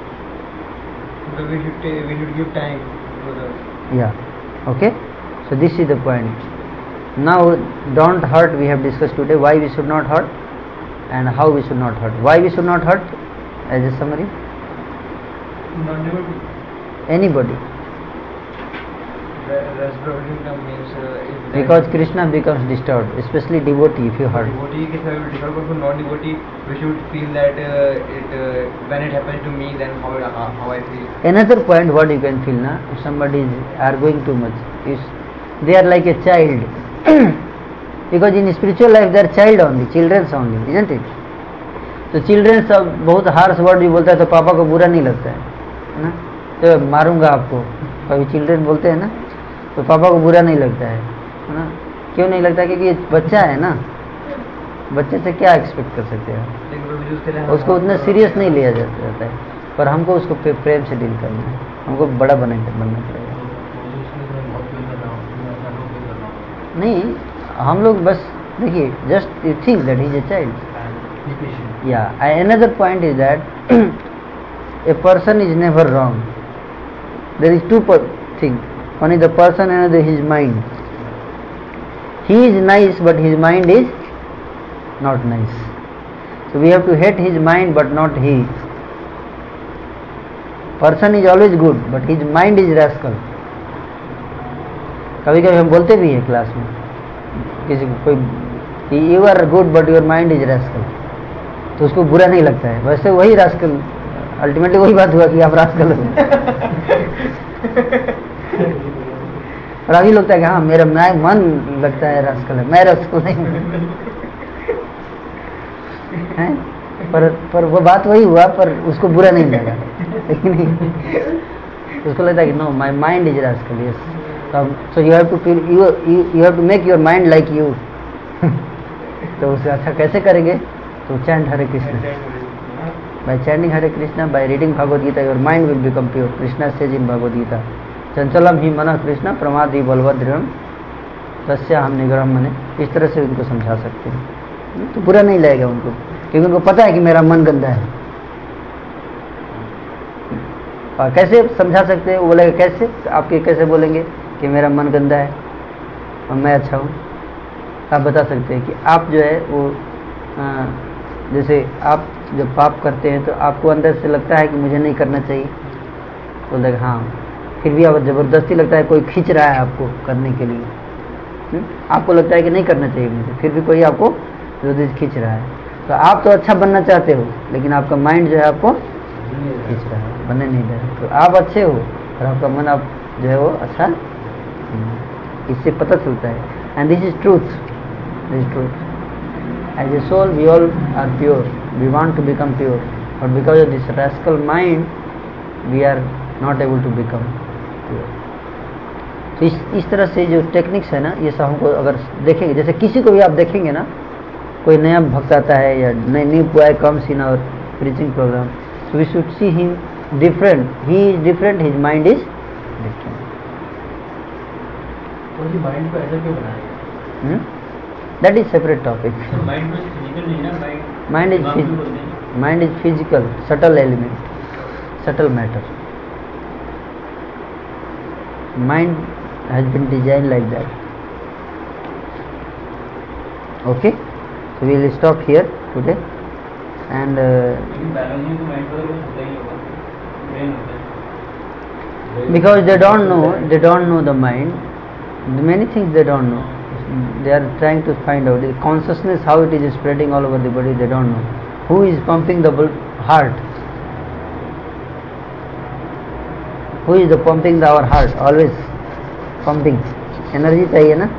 या okay. So this is the point. Now don't hurt we have discussed today. Why we should not hurt and how we should not hurt. Why we should not hurt as a summary? Anybody. Reciprocating term means because Krishna becomes disturbed, especially devotee if you hurt. Devotee Krishna will be disturbed, but for non-devotee we should feel that when it happens to me, then how I feel. Another point what you can feel na, if somebody is arguing too much, is they are like a child. Because in spiritual life they are child only, children's only, isn't it? तो children सब बहुत harsh word भी बोलता है तो पापा को बुरा नहीं लगता है ना, तो मारूंगा आपको, कभी चिल्ड्रन बोलते हैं ना, तो पापा को बुरा नहीं लगता है ना. क्यों नहीं लगता? क्योंकि ये बच्चा है ना, बच्चे से क्या एक्सपेक्ट कर सकते हैं, उसको उतना सीरियस नहीं लिया जाता है, पर हमको उसको प्रेम से डील करना है, हमको बड़ा बनना पड़ेगा. नहीं, हम लोग बस देखिए, just you think that he is a child. Yeah, another point is that a person is never wrong. There is two things. One is the person, another his mind. He is nice, but his mind is not nice. So we have to hate his mind, but not he. Person is always good, but his mind is rascal. कभी कभी हम बोलते भी हैं class में किसी को, कोई you are good, but your mind is rascal. तो उसको बुरा नहीं लगता है. वैसे वही रास्कल, अल्टीमेटली वही बात हुआ कि आप रास्कल हो. और अभी लगता है कि हाँ मेरा मन लगता है रास्कल है, मैं रास्कल नहीं है. पर वो बात वही हुआ, पर उसको बुरा नहीं लगा. लेकिन उसको लगता है कि no, my mind is rascal. Yes, so you have to feel, you have to make your mind like you. तो उसे अच्छा कैसे करेंगे? तो chant Hare Krishna. By chanting Hare Krishna, by reading Bhagavad Gita, your mind will become pure. Krishna says in Bhagavad Gita, Chanchalam hi manah Krishna pramadi balvadriram tasya ham nigram mane. इस तरह से उनको समझा सकते हैं, तो बुरा नहीं लगेगा उनको, क्योंकि उनको पता है कि मेरा मन गंदा है. और कैसे समझा सकते हैं? वो बोलेगा कैसे, आपके कैसे बोलेंगे कि मेरा मन गंदा है और मैं अच्छा हूँ? आप बता सकते हैं कि आप जो है वो जैसे आप जब पाप करते हैं तो आपको अंदर से लगता है कि मुझे नहीं करना चाहिए, बोलते हाँ, फिर भी आप ज़बरदस्ती लगता है कोई खींच रहा है आपको करने के लिए. आपको लगता है कि नहीं करना चाहिए मुझे, फिर भी कोई आपको ज़बरदस्ती खींच रहा है. तो आप तो अच्छा बनना चाहते हो, लेकिन आपका माइंड जो है आपको खींच रहा है, बनने नहीं दे रहा. तो आप अच्छे हो और आपका मन आप जो है वो अच्छा, इससे पता चलता है. And this is truth, this is truth. As a soul, we all are pure. We want to become pure, but because of this rascal mind, we are not able to become pure. तो इस तरह से जो techniques है ना, ये सब हमको अगर देखेंगे, जैसे किसी को भी आप देखेंगे ना, कोई नया भक्त आता है या new boy comes in our preaching program, so we should see him different. He is different. His mind is different. और ये माइंड को ऐसा क्यों बनाया? That is separate topic. Mind में फिजिकल नहीं ना, mind is physical, subtle element, subtle matter. Mind has been designed like that. Okay, so we will stop here today. And because they don't know the mind, many things they don't know. They are trying to find out the consciousness, how it is spreading all over the body. They don't know who is pumping the heart, who is the pumping our heart, always pumping energy चाहिए ना.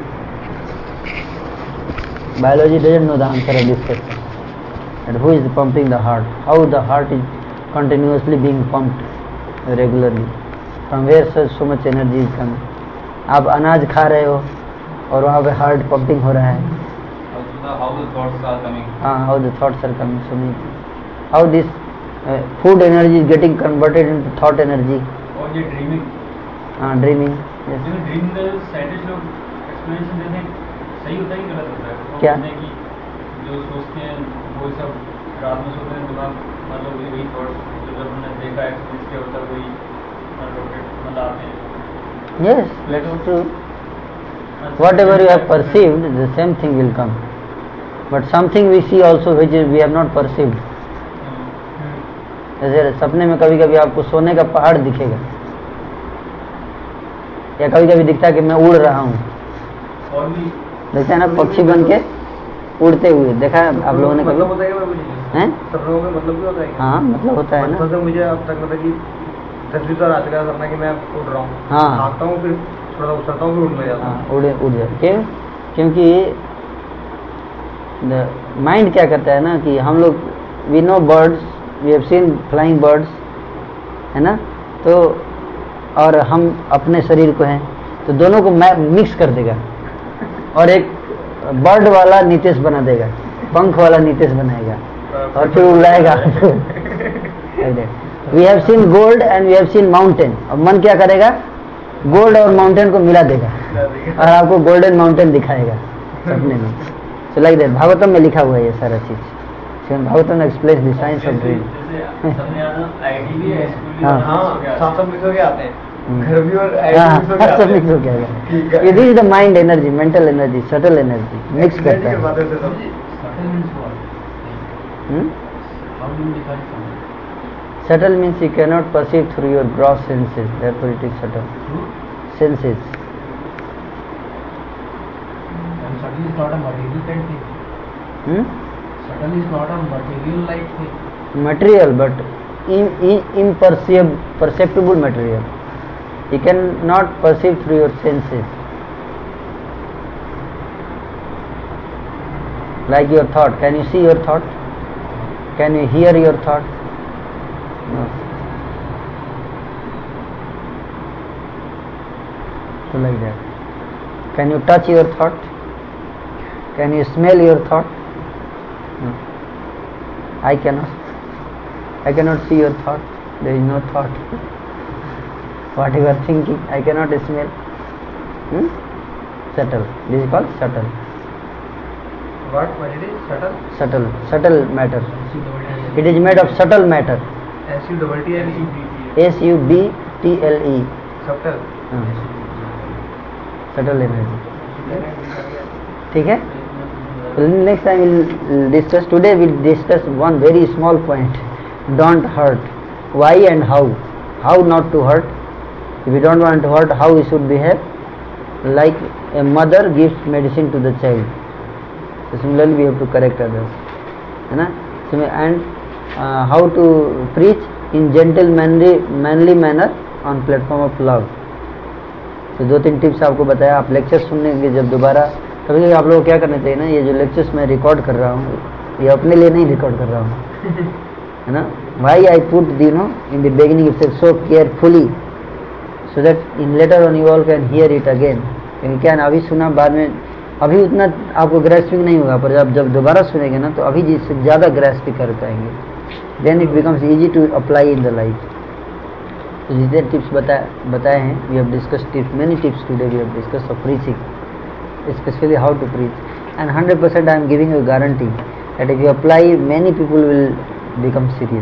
Biology doesn't know the answer of this question, and who is pumping the heart, how the heart is continuously being pumped regularly, from where so much energy is coming. आप अनाज खा रहे हो और वहाँ पे हार्ट पंपिंग हो रहा है. How the thoughts are coming. How the thoughts are coming. So many things. How this food energy is getting converted into thought energy. और ये ड्रीमिंग. ड्रीमिंग. Yes. ड्रीम का साइंटिस्ट लोग एक्सप्लेनेशन देते हैं, सही होता है कि गलत होता है? क्या? कि जो सोचते हैं वो सब रात में सोते हैं, दिमाग मतलब वही थॉट्स जो हमने देखा एक्सपीरियंस किया होता है वही मतलब आते हैं. Yes, that is true. Whatever you have perceived, the same thing will come. But something we see also which we have not perceived. जैसे सपने में कभी कभी आपको सोने का पहाड़ दिखेगा, या कभी कभी दिखता है कि मैं उड़ रहा हूँ, और भी देखते हैं ना पक्षी बन के उड़ते हुए, देखा है आप लोगों ने कभी? मतलब होता है क्या हैं? सब लोगों का मतलब भी होता है क्या? हाँ मतलब होता है ना। मतलब मुझे अब तक मतलब कि तस्वीर तो रात का करना कि मैं उड़ रहा हूँ, हाँ। भागता हूँ फिर थोड़ा उछलता हूँ फिर उड़ में जाता हूँ। हाँ उड़ जाए। क्यों? क्योंकि माइंड क्या करता है ना कि हम लोग we know birds, we have seen flying birds, है ना, तो और हम अपने शरीर को हैं तो दोनों को मिक्स कर देगा और एक बर्ड वाला नीतीश बना देगा, पंख वाला नीतीश बनाएगा और फिर उड़ाएगा। We have seen gold and we have seen mountain, अब मन क्या करेगा, गोल्ड और माउंटेन को मिला देगा और आपको गोल्डन माउंटेन दिखाएगा सपने में। सो लाइक दैट भागवतम में लिखा हुआ है ये सारा चीज। Bhagavatam explain the science of dream. सब मिक्स होके आते हैं, घर भी और आईडी मिक्स होके आते सब मिक्स हो गया। ये this is the mind energy, mental energy, subtle energy mix करता है। Subtle means you cannot perceive through your gross senses, therefore it is subtle. Senses. And subtle is not a material kind thing. Subtle is not a material like thing. Material, but imperceptible material. You cannot perceive through your senses. Like your thought. Can you see your thought? Can you hear your thought? No. So like that. Can you touch your thought? Can you smell your thought? No. I cannot. I cannot see your thought. There is no thought. What you are thinking, I cannot smell. Subtle. This is called subtle. What it is? Subtle? Subtle matter. It is made of subtle matter. SUTTLE. SUBTLE. Subtle. Subtle energy. ठीक है? Next time we'll discuss. Today we'll discuss one very small point. Don't hurt. Why and how? How not to hurt? If you don't want to hurt, how we should behave? Like a mother gives medicine to the child. So similarly, we have to correct others. है ना? And how to preach in gentle, manly manner on platform of love. तो 2-3 tips आपको बताया. आप lecture सुनेंगे जब दोबारा, कभी कभी आप लोगों को क्या करना चाहिए ना, ये जो लेक्चर्स मैं रिकॉर्ड कर रहा हूँ ये अपने लिए नहीं रिकॉर्ड कर रहा हूँ, है ना. Why I put in the beginning itself so carefully so that in later on you all can hear it again. क्योंकि क्या ना, अभी सुना बाद में अभी उतना आपको ग्रेस्पिंग नहीं होगा, पर जब दोबारा सुनेंगे ना तो अभी जिससे ज़्यादा ग्रेस्प कर पाएंगे. Then it becomes easy to apply in the life. तो जितने टिप्स बताए हैं, we have discuss tips, many tips today we have discuss of preaching, specially how to preach. And 100% I am giving you guarantee that if you apply many people will become serious.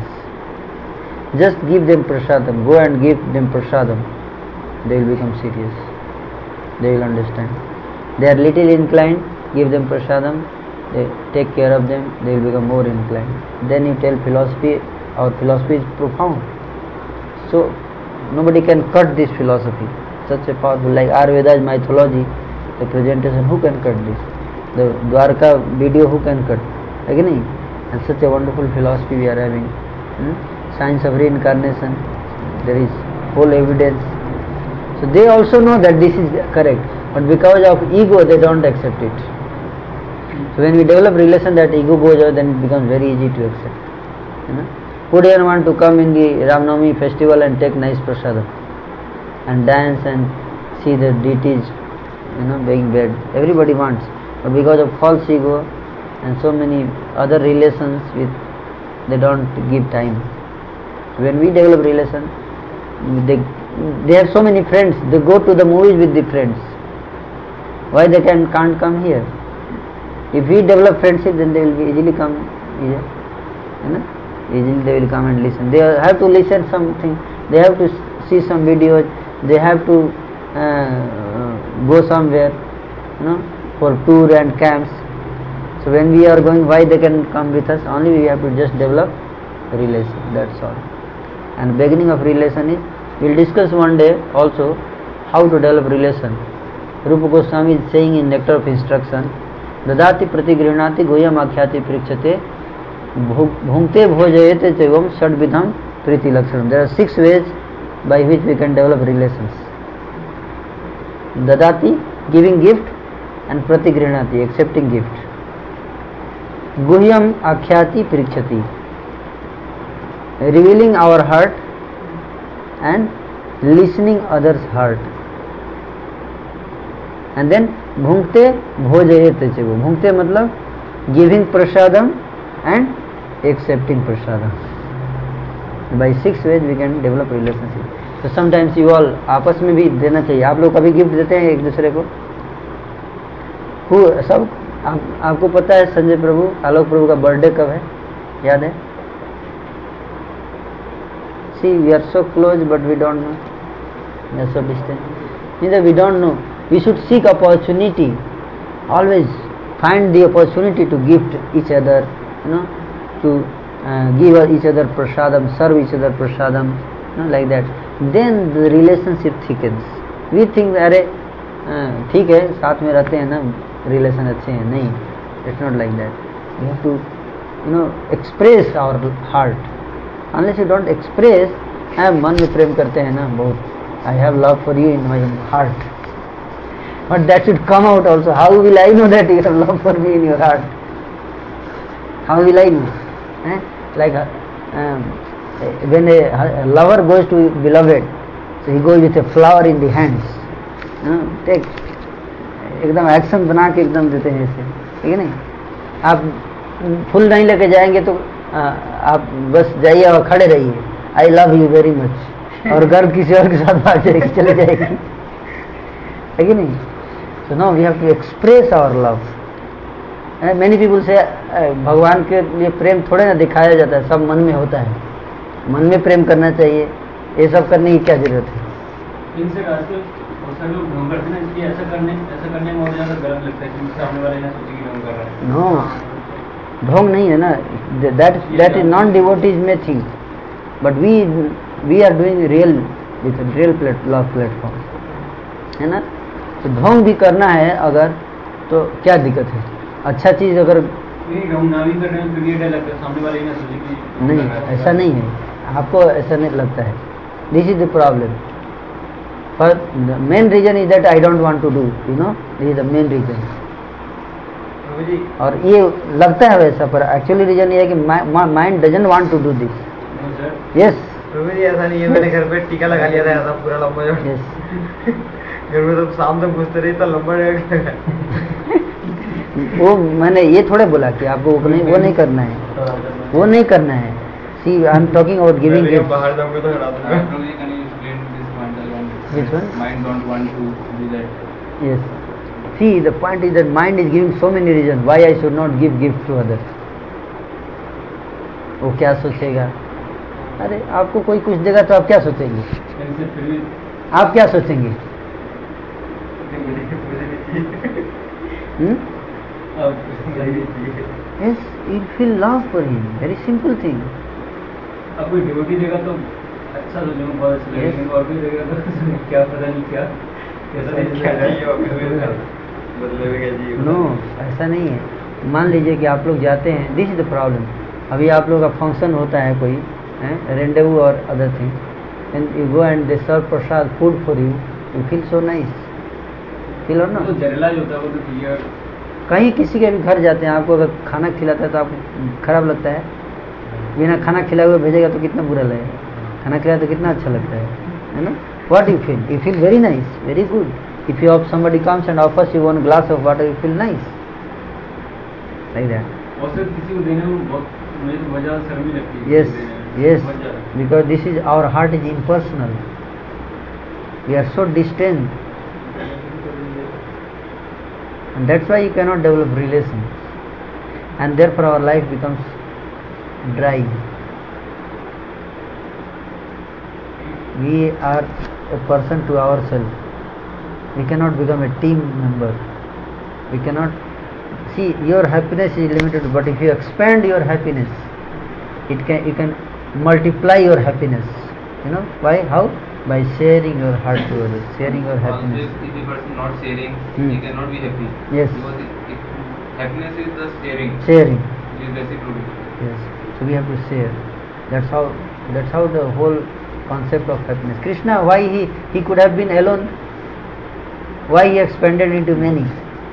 Just give them prasadam, go and give them prasadam, they will become serious, they will understand. They are little inclined, give them prasadam, they take care of them, they will become more inclined. Then you tell philosophy, our philosophy is profound, so nobody can cut this philosophy. Such a powerful, like Ayurveda mythology, the presentation, who can cut this? The Dwarka video, who can cut? Again, and such a wonderful philosophy we are having. Science of reincarnation, there is whole evidence. So they also know that this is correct, but because of ego they don't accept it. So when we develop relation, that ego goes away, then it becomes very easy to accept. Who doesn't want to come in the Ramnavami festival and take nice prasadam and dance and see the deities being bad? Everybody wants, but because of false ego and so many other relations they don't give time. When we develop relation, they have so many friends, they go to the movies with the friends. Why they can't come here? If we develop friendship, then they will be easily come here. Easily they will come and listen. They have to listen something, they have to see some videos, they have to go somewhere, for tour and camps. So when we are going, why they can come with us? Only we have to just develop relation, that's all. And beginning of relation is, we will discuss one day also how to develop relation. Rupa Goswami is saying in Nectar of Instruction, Dadati pratigrinati goyam akhyati prikshate bhungte bhojayate chevam shadvidham priti lakshanam. There are 6 ways by which we can develop relations. Dadati, giving gift, and pratigrinati, accepting gift. Guhyam akhyati prikshati, revealing our heart and listening others' heart. And then bhungte bhojayate chevo. Bhungte matlab giving prasadam and accepting prasadam. By 6 ways we can develop relationship. So sometimes you all आपस में भी देना चाहिए. आप लोग कभी gift देते हैं एक दूसरे को? सब आपको पता है संजय प्रभु, आलोक प्रभु का बर्थडे कब है? याद है? See, we are so close but we don't know. We are so distant. Neither we don't know. We should seek opportunity. Always find the opportunity to gift each other, to give each other prasadam, serve each other prasadam, like that. Then the relationship thickens. We think, अरे ठीक है साथ में रहते हैं ना, relation अच्छे हैं. नहीं, it's not like that. We have to, express our heart. Unless you don't express, मन में प्रेम करते हैं ना बहुत. I have love for you in my heart. But that should come out also. How will I know that you have love for me in your heart? How will I know? Like when a lover goes to beloved, so he goes with a flower in the hands. Take एकदम action बना के एकदम देते हैं ऐसे, ठीक है नहीं? आप फूल नहीं लेके जाएंगे तो आप बस जाइए और खड़े रहिए. I love you very much, और घर किसी और के साथ भाग जाएगी, चले जाएगी, है कि नहीं? So now we have to express our love. Many people say भगवान के लिए प्रेम थोड़े ना दिखाया जाता है, सब मन में होता है. मन में प्रेम करना चाहिए. ये सब करने की क्या जरूरत है? इनसे आजकल बहुत सारे लोग ढोंग करते हैं, इसलिए ऐसा करने में और ज़्यादा गलत लगता है कि सामने वाले ना सोचे कि ढोंग कर रहा है. No, ढोंग नहीं है ना. That is non-devotees may think, but we are doing real with a real love platform, है ना? तो ढोंग भी करना है अगर, तो क्या दिक्कत है? अच्छा चीज अगर ढोंग ना भी कर रहे हैं तो ये डर लगता है सामने वाले ना सोचे कि नहीं, ऐसा नहीं है. आपको ऐसा नहीं लगता है. This is the problem. But the main reason is that I don't want to do. This is the main reason. और ये लगता है वैसा, पर एक्चुअली रीजन ये है कि mind doesn't want to do this. Yes Prabhu ji, ऐसा नहीं है. मैंने घर पे टीका लगा लिया था ऐसा पूरा लंबा. यस, घर में तो शाम तक घुसते रहे, इतना लंबा वो मैंने ये थोड़े बोला कि आपको वो नहीं करना है, वो नहीं करना है. See I am talking about giving gift. बाहर जाऊंगा तो हटा दूंगा. Which one? Mind don't want to do that. Yes. See, the point is that mind is giving so many reasons why I should not give gift to others. वो क्या सोचेगा? अरे आपको कोई कुछ देगा तो आप क्या सोचेंगे? आप क्या सोचेंगे? Yes, you feel love for him. Very simple thing. अब कोई डिवोटी देगा तो अच्छा सोचूंगा, बहुत अच्छा लगेगा. और कोई देगा तो क्या पता नहीं क्या बदले में क्या जी. नो, ऐसा नहीं है. मान लीजिए कि आप लोग जाते हैं. This is the problem. अभी आप लोग का फंक्शन होता है कोई, रेंडेवू और other thing, and you go and they serve prasad food for you, you feel so nice. Feel और ना, तो जनरलाइज होता है वो तो क्लियर. कहीं किसी के भी घर जाते हैं, आपको अगर खाना खिलाता है तो आपको खराब लगता है? बिना खाना खिलाए हुए भेजेगा तो कितना बुरा लगेगा. खाना खिलाए तो कितना अच्छा लगता है ना? What you feel? You feel very nice, very good. If you have somebody comes and offers you one glass of water, you feel nice, like that. और सिर्फ किसी को देने में बहुत मुझे तो मजा शर्मी लगती है. Yes, yes, because this is our heart is impersonal. We are so distant, and that's why you cannot develop relations, and therefore our life becomes dry. We are a person to ourselves. We cannot become a team member. We cannot see, your happiness is limited, but if you expand your happiness, you can multiply your happiness. Why? How? by sharing your heart to others, sharing your Also, happiness. if the person not sharing, Hmm. he cannot be happy. Yes. Because if happiness is the sharing, Sharing. it is reciprocal. Yes. So we have to share. That's how the whole concept of happiness. Krishna, why he could have been alone? Why he expanded into many?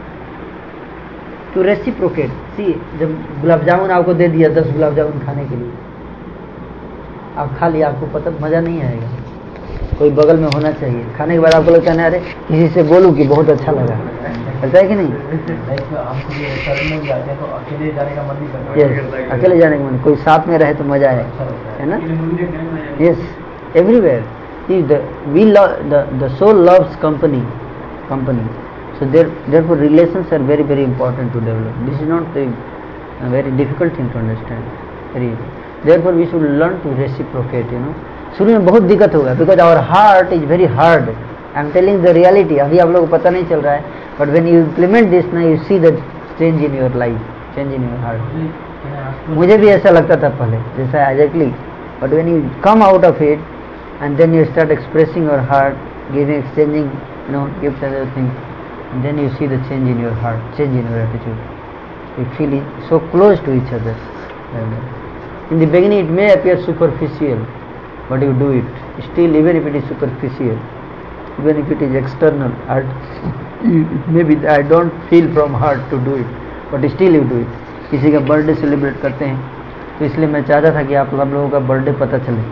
To reciprocate. See, जब गुलाब जामुन आपको दे दिया 10 गुलाब जामुन खाने के लिए, आप खा लिया, आपको पता मजा नहीं आएगा, कोई बगल में होना चाहिए। खाने के बाद आपको लगता है ना, अरे किसी से बोलूं कि बहुत अच्छा लगा, लगता है कि नहीं? हम शरण में जाते हैं तो अकेले जाने का मन नहीं करता। यस, अकेले जाने का मन, कोई साथ में रहे तो मजा है, है ना? Yes, everywhere. The soul loves company. So therefore relations are very, very important to develop. This is not a very difficult thing to understand. Therefore we should learn to reciprocate. शुरू में बहुत दिक्कत होगा, because our heart is very hard. I am telling the reality. अभी आप लोगों को पता नहीं चल रहा है, but when you implement this, now you see the change in your life, change in your heart. मुझे भी ऐसा लगता था पहले, जैसा exactly. But when you come out of it, and then you start expressing your heart, giving, exchanging, gifts and everything, and then you see the change in your heart, change in your attitude. You feel so close to each other. In the beginning it may appear superficial, but you do it. Still, even if it is superficial, even if it is external, maybe I don't feel from heart to do it, but still you do it. किसी का birthday celebrate करते हैं, तो इसलिए मैं चाहता था कि आप लोगों का बर्थडे पता चले।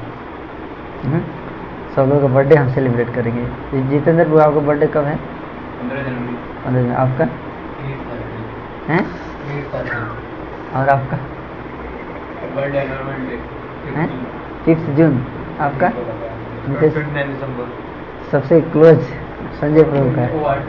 सब लोगों का बर्थडे हम सेलिब्रेट करेंगे। जितेंद्र बुआ, आपका बर्थडे कब है? 15 जनवरी। 15 जनवरी। आपका हैं? और आपका? बर्थडे एनरोलमेंट डे हैं? 6 जून। आपका? 29 दिसंबर। सबसे क्लोज संजय प्रभु का है।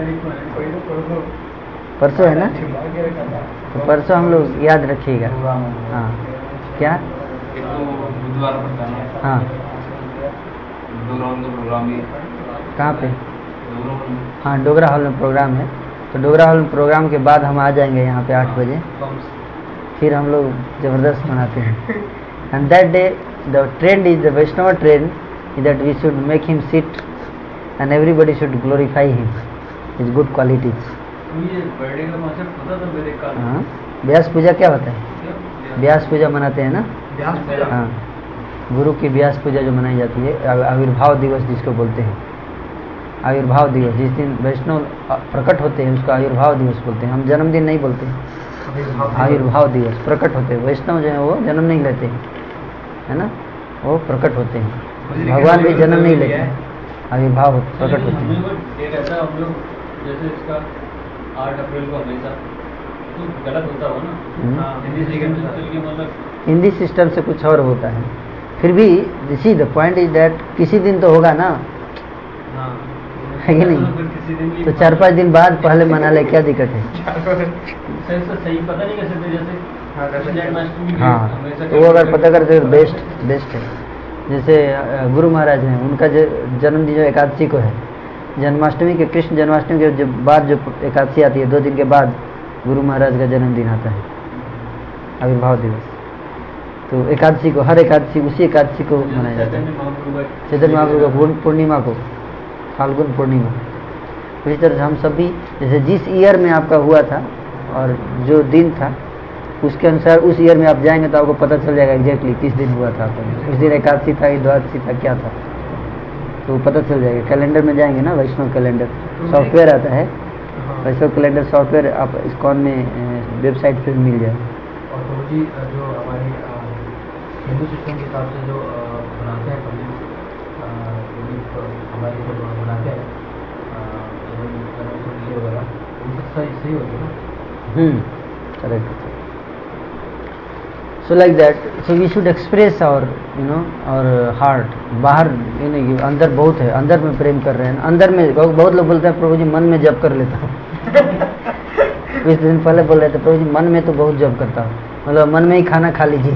परसों है ना? तो परसों हम लोग याद रखिएगा। हाँ, क्या? एक तो बुधवार पड़ता है। हाँ, 2 राउंड का प्रोग्राम है। कहाँ पे? डोगरा हॉल में। हाँ, डोगरा हॉल में प्रोग्राम है। तो डोगरा हॉल में प्रोग्राम के बाद हम आ जाएंगे यहाँ पे 8 बजे। फिर हम लोग जबरदस्त मनाते हैं। And that day the trend is the Vaishnava trend that we should make him sit and everybody should glorify him his good qualities. Birthday का कॉन्सेप्ट पता था मेरे का। हाँ, व्यास पूजा क्या होता है? व्यास पूजा मनाते हैं ना? हाँ, गुरु की व्यास पूजा जो मनाई जाती है, आविर्भाव दिवस जिसको बोलते हैं। आविर्भाव दिवस, जिस दिन वैष्णव प्रकट होते हैं उसका आविर्भाव दिवस बोलते हैं। हम जन्मदिन नहीं बोलते हैं, आविर्भाव दिवस। प्रकट होते हैं वैष्णव जो है वो जन्म नहीं लेते हैं, है ना, वो प्रकट होते हैं। भगवान भी जन्म नहीं लेते हैं, आविर्भाव प्रकट होते हैं। जैसे इसका 8 अप्रैल को हमेशा तो गलत होता हो ना। हिंदी सिस्टम से कुछ और होता है। फिर भी see the point is that किसी दिन तो होगा ना, है कि नहीं? तो 4-5 दिन बाद पहले मना ले, क्या दिक्कत है? सही पता नहीं कैसे जैसे हाँ, तो वो अगर पता करते तो बेस्ट है। जैसे गुरु महाराज हैं, उनका जन्मदिन जो एकादशी को है, जन्माष्टमी के, कृष्ण जन्माष्टमी के बाद जो एकादशी आती है 2 दिन के बाद गुरु महाराज का जन्मदिन आता है, आविर्भाव दिवस। तो एकादशी को, हर एकादशी उसी एकादशी को मनाया जाता है। चैतन्य महाप्रभु का पूर्णिमा को, फाल्गुन पूर्णिमा। इसी तरह से हम सभी, जैसे जिस ईयर में आपका हुआ था और जो दिन था उसके अनुसार उस ईयर में आप जाएंगे तो आपको पता चल जाएगा एग्जैक्टली किस दिन हुआ था आपका, उस दिन एकादशी था, द्वादशी था, क्या था, तो पता चल जाएगा। कैलेंडर में जाएंगे ना, वैष्णव कैलेंडर सॉफ्टवेयर आता है, वैष्णव कैलेंडर सॉफ्टवेयर आप ISKCON में वेबसाइट पे मिल जाए। और तो जी जो हमारी हिंदू सिस्टम के हिसाब से जो बनाते हैं पंडित, हमारे जो बनाते हैं वगैरह, उनसे सही होती है ना? Correct. So like that, so we should express our our heart. बाहर अंदर बहुत है, अंदर में प्रेम कर रहे हैं, अंदर में बहुत लोग बोलते हैं प्रभु जी मन में जप कर लेता हूँ। 20 दिन पहले बोल रहे थे प्रभु जी मन में तो बहुत जप करता हूँ, मतलब मन में ही खाना खा लीजिए।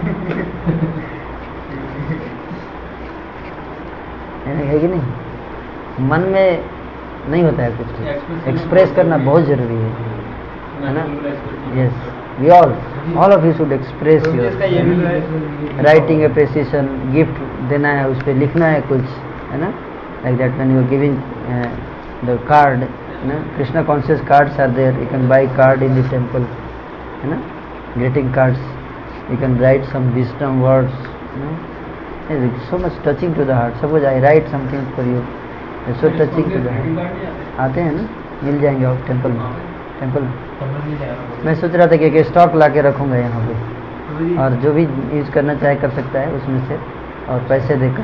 है कि नहीं? मन में नहीं होता है कुछ, एक्सप्रेस करना बहुत जरूरी है ना? Yes, we all of you should express your writing appreciation, gift देना है, उस पर लिखना है कुछ, है ना, like that when you are giving the card, you know, Krishna conscious cards are there, you can buy card in the temple, you know, greeting cards, you can write some wisdom words, you know, it's so much touching to the heart. Suppose I write something for you, it's so touching to the heart. आते हैं ना, मिल जाएंगे आप temple में, temple में। मैं सोच रहा था कि स्टॉक ला के रखूँगा यहाँ पे, और जो भी यूज करना चाहे कर सकता है उसमें से, और पैसे देकर।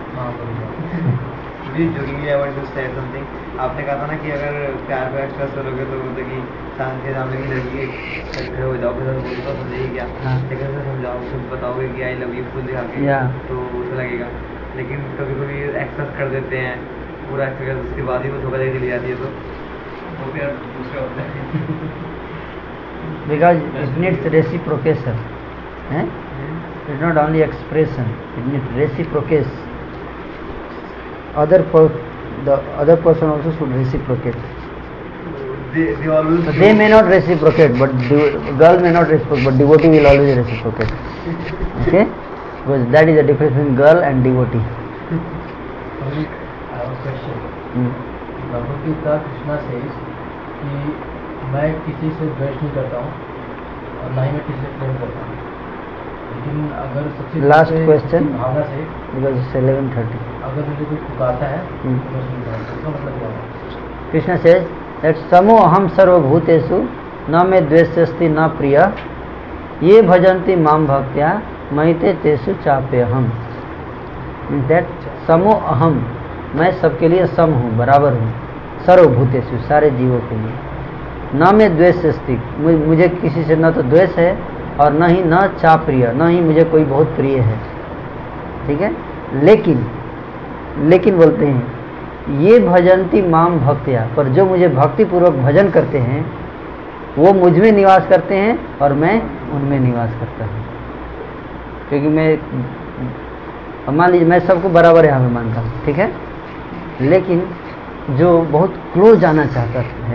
आपने कहा था ना कि अगर प्यार को एक्सप्रेस करोगे तो मतलब कि के सामने की लड़की खड़े हो जाओगे तो बोलो तो समझेगी क्या, लेकिन उसे समझाओ, खुद बताओगे कि आई लव यू फुल दिखा के तो उसे लगेगा। लेकिन कभी कभी एक्सप्रेस कर देते हैं पूरा एक्सप्रेस, उसके बाद ही वो धोखा देके चली जाती है, तो वो फिर दूसरा होता है। Because it needs reciprocation, eh? It's not only expression, it needs reciprocation. The other person also should reciprocate. They may not reciprocate, but girl may not reciprocate, but devotee will always reciprocate. Okay? Because that is the difference between girl and devotee. I have a question. Bhagavad Gita, Krishna says कि मैं किसी से द्वेष नहीं करता हूँ और ना ही मैं किसी से प्रेम करता हूँ, लेकिन अगर सबसे लास्ट क्वेश्चन भावना से, बिकॉज इट्स 11:30, अगर मुझे कोई पुकारता है तो मैं सुन रहा हूँ, इसका मतलब क्या है? कृष्ण सेज दैट समो अहम सर्वभूतेषु न मे द्वेष्यस्ति न प्रिय ये भजन्ति माम भक्त्या मयिते तेषु चाप्यहम्। दैट समो अहम, मैं सबके लिए सम हूँ, बराबर हूँ, सर्वभूतेषु, सारे जीवों के लिए, न में द्वेष्यस्ति, मुझे किसी से न तो द्वेष है और न ही न चाप्रिय, न ही मुझे कोई बहुत प्रिय है, ठीक है। लेकिन बोलते हैं ये भजन्ति माम भक्त्या, पर जो मुझे भक्ति पूर्वक भजन करते हैं वो मुझ में निवास करते हैं और मैं उनमें निवास करता हूँ। क्योंकि मैं मान लीजिए मैं सबको बराबर यहाँ पे मानता हूँ, ठीक है, लेकिन जो बहुत क्लोज आना चाहता है,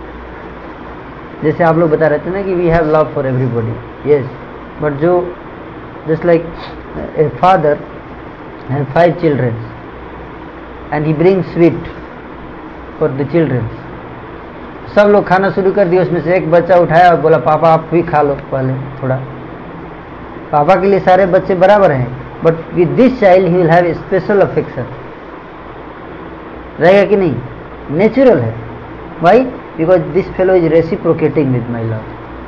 जैसे आप लोग बता रहे थे ना कि we have love for everybody, yes, but जो just like a father have 5 children and he bring sweet for the children, सब लोग खाना शुरू कर दिया, उसमें से एक बच्चा उठाया और बोला पापा आप भी खा लो पहले थोड़ा। पापा के लिए सारे बच्चे बराबर हैं, but with this child he will have special affection, रहेगा कि नहीं? नेचुरल है। Why? Because this fellow is reciprocating with my love.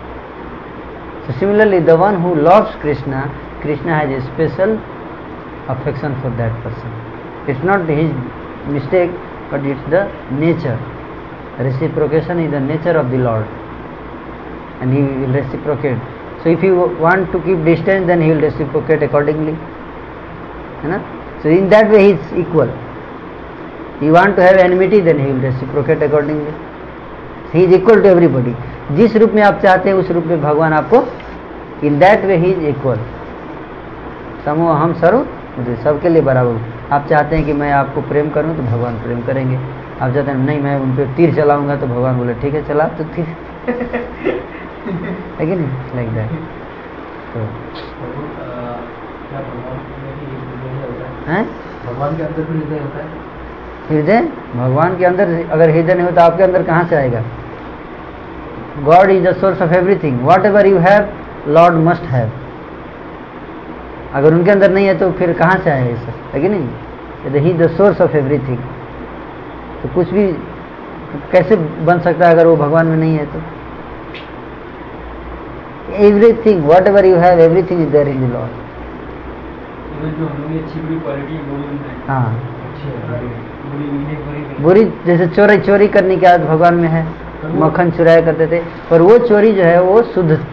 So similarly the one who loves Krishna, Krishna has a special affection for that person. It's not his mistake, but it's the nature. Reciprocation is the nature of the Lord, and He will reciprocate. So if you want to keep distance, then He will reciprocate accordingly, है ना? So in that way He is equal. You want to have enmity, then He will reciprocate accordingly. He is equal to everybody. जिस रूप में आप चाहते हैं उस रूप में भगवान आपको, in that way He is equal. समो हम सर्व, सबके लिए बराबर। आप चाहते हैं कि मैं आपको प्रेम करूं तो भगवान प्रेम करेंगे, आप चाहते हैं नहीं मैं उन पर तीर चलाऊंगा तो भगवान बोले ठीक है चला तो तीर, है कि नहीं? Like that. तो भगवान के अंदर भी हृदय होता है? हृदय भगवान के अंदर, अगर हृदय नहीं होता आपके अंदर कहाँ से आएगा? God is the source of everything, what ever you have lord must have. अगर उनके अंदर नहीं है तो फिर कहाँ से आएगा ये सब, है कि नहीं? He the source of everything. तो कुछ भी कैसे बन सकता है अगर वो भगवान में नहीं है तो? Everything, what ever you have, everything is there in the lord. जो हम लोग की अच्छी बुरी क्वालिटी है वो भी है। हाँ, बुरी जैसे चोरी करने की आदत भगवान में है, मक्खन चुराया करते थे, पर वो चोरी जो है वो शुद्ध है,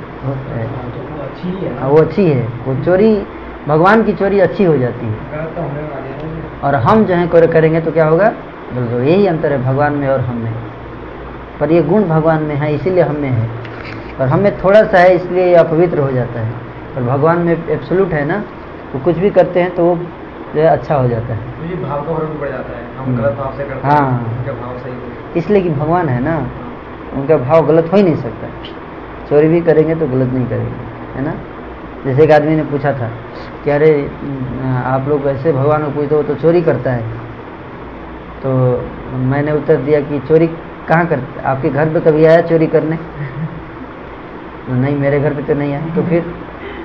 वो अच्छी है। वो चोरी, भगवान की चोरी अच्छी हो जाती है। और हम जो है करेंगे तो क्या होगा? तो यही अंतर है भगवान में और हम में। पर ये गुण भगवान में है इसीलिए हम में है, और हम में थोड़ा सा है इसलिए ये अपवित्र हो जाता है। पर भगवान में एब्सोल्यूट है ना, वो कुछ भी करते हैं तो वो जो है अच्छा हो जाता है। तो ये भाव का फर्क पड़ जाता है, हम गलत भाव से करते हैं, उनका भाव सही हो, इसलिए कि भगवान है ना, उनका भाव गलत हो ही नहीं सकता। चोरी भी करेंगे तो गलत नहीं करेंगे, है ना? जैसे एक आदमी ने पूछा था कि अरे आप लोग ऐसे भगवान को पूछते हो तो चोरी करता है, तो मैंने उत्तर दिया कि चोरी कहाँ करते, आपके घर पे कभी आया चोरी करने? नहीं, मेरे घर पे तो नहीं आया। तो फिर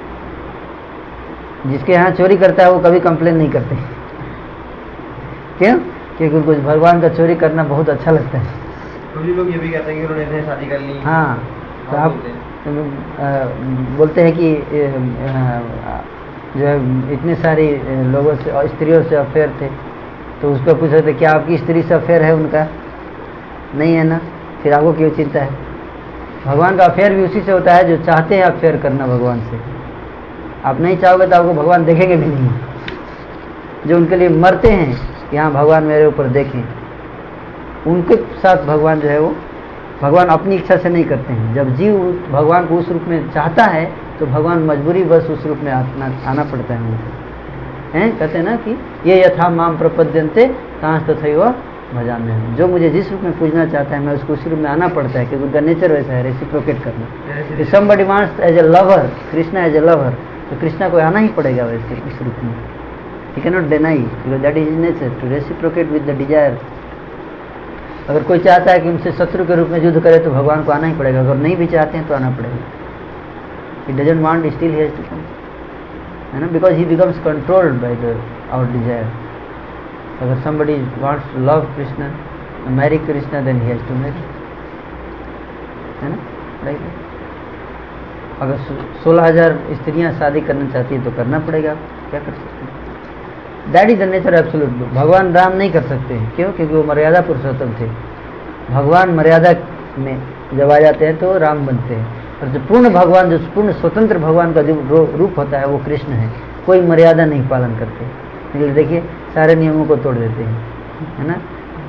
जिसके यहाँ चोरी करता है वो कभी कंप्लेन नहीं करते। क्यों? क्योंकि उनको भगवान का चोरी करना बहुत अच्छा लगता है। कुछ लोग ये भी कहते हैं कि उन्होंने शादी कर ली। हाँ, तो आप बोलते हैं कि जो है इतने सारे लोगों से और स्त्रियों से अफेयर थे, तो उसको पूछा था क्या आपकी स्त्री से अफेयर है? उनका नहीं है ना, फिर आपको क्यों चिंता है? भगवान का अफेयर भी उसी से होता है जो चाहते हैं अफेयर करना भगवान से। आप नहीं चाहोगे तो आपको भगवान देखेंगे भी नहीं। जो उनके लिए मरते हैं कि हाँ भगवान मेरे ऊपर देखें, उनके साथ भगवान जो है वो भगवान अपनी इच्छा से नहीं करते हैं। जब जीव भगवान को उस रूप में चाहता है तो भगवान मजबूरी बस उस रूप में आना पड़ता है उनको। हैं कहते हैं ना कि ये यथा माम प्रपद्यन्ते तांस तथैव भजाम्यहम्। जो मुझे जिस रूप में पूजना चाहता है मैं उसको उसी रूप में आना पड़ता है, क्योंकि उनका नेचर वैसा है, रेसिप्रोकेट करना। Somebody wants as a lover Krishna as a lover, तो कृष्णा को आना ही पड़ेगा वैसे इस रूप में। He can not deny because that is nature to reciprocate with the desire. अगर कोई चाहता है कि उनसे शत्रु के रूप में युद्ध करे तो भगवान को आना ही पड़ेगा, अगर नहीं भी चाहते हैं तो आना पड़ेगा। He doesn't want, still he has to come, है ना, because he becomes controlled by the our desire. अगर somebody wants to love Krishna, marry Krishna, then he has to marry, है ना, राइट। अगर 16,000 स्त्रियां शादी करना चाहती है तो करना पड़ेगा, क्या कर सकते हैं? That is the nature absolute. भगवान राम नहीं कर सकते हैं, क्यों? क्योंकि वो मर्यादा पुरुषोत्तम थे। भगवान मर्यादा में जब आ जाते हैं तो राम बनते हैं, और जो पूर्ण भगवान, जो पूर्ण स्वतंत्र भगवान का जो रूप होता है वो कृष्ण है। कोई मर्यादा नहीं पालन करते, लेकिन देखिए सारे नियमों को तोड़ देते हैं, है ना।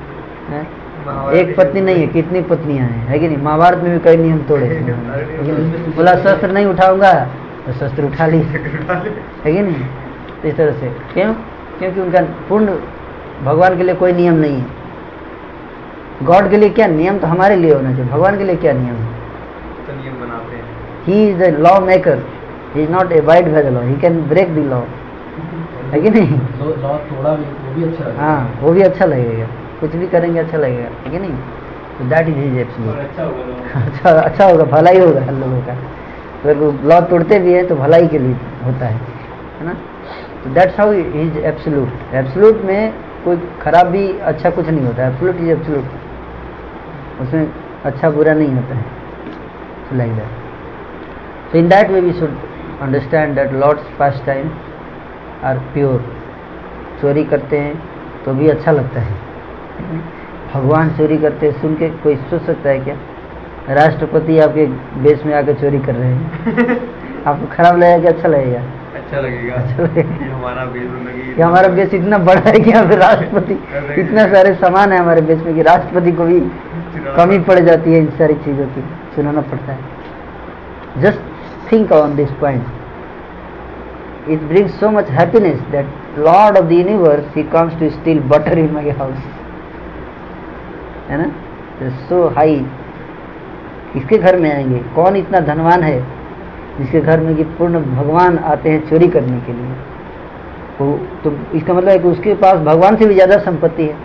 एक पत्नी नहीं है, कितनी पत्नियां हैं, है कि नहीं। महाभारत में भी कई नियम तोड़े। बोला शस्त्र नहीं उठाऊंगा तो शस्त्र उठा ली, है कि नहीं। इस तरह से क्यों? क्योंकि उनका पूर्ण भगवान के लिए कोई नियम नहीं है। गॉड के लिए क्या नियम तो हमारे लिए होना चाहिए, भगवान के लिए क्या नियम है? तो नियम बनाते हैं। He is the law maker, he is not abide by the law, he can break the law, है कि नहीं। लॉ थोड़ा भी वो भी अच्छा लगेगा। हाँ, वो भी अच्छा लगेगा, कुछ भी करेंगे अच्छा लगेगा, है कि नहीं। तो दैट इज हिज एब्सोल्यूट। अच्छा होगा, भला ही होगा हम लोगों का। अगर लॉ तोड़ते भी है तो भलाई के लिए होता है ना। तो that's how is absolute. Absolute में कोई खराब भी अच्छा कुछ नहीं होता है। एब्सोल्यूट इज एब्सोल्यूट, उसमें अच्छा बुरा नहीं होता है, like that. So in that way we should understand that Lord's pastime are pure. चोरी करते हैं तो भी अच्छा लगता है। भगवान चोरी करते हैं सुन के कोई सोच सकता है क्या? राष्ट्रपति आपके देश में आकर चोरी कर रहे हैं, आपको खराब लगेगा कि अच्छा लगेगा? अच्छा लगेगा। अच्छा लगेगा। ये हमारा बेस कि हमारा बेस इतना बड़ा है कि यहाँ पे राष्ट्रपति, इतना सारे सामान है हमारे बेस में कि राष्ट्रपति को भी कमी पड़ जाती है इन सारी चीजों की, सुनाना पड़ता है। Just think on this point, it brings so much happiness that Lord of the universe, he comes to steal butter in my house, है ना। It's so high। किसके घर में आएंगे? कौन इतना धनवान है जिसके घर में कि पूर्ण भगवान आते हैं चोरी करने के लिए? तो इसका मतलब है कि उसके पास भगवान से भी ज्यादा संपत्ति है।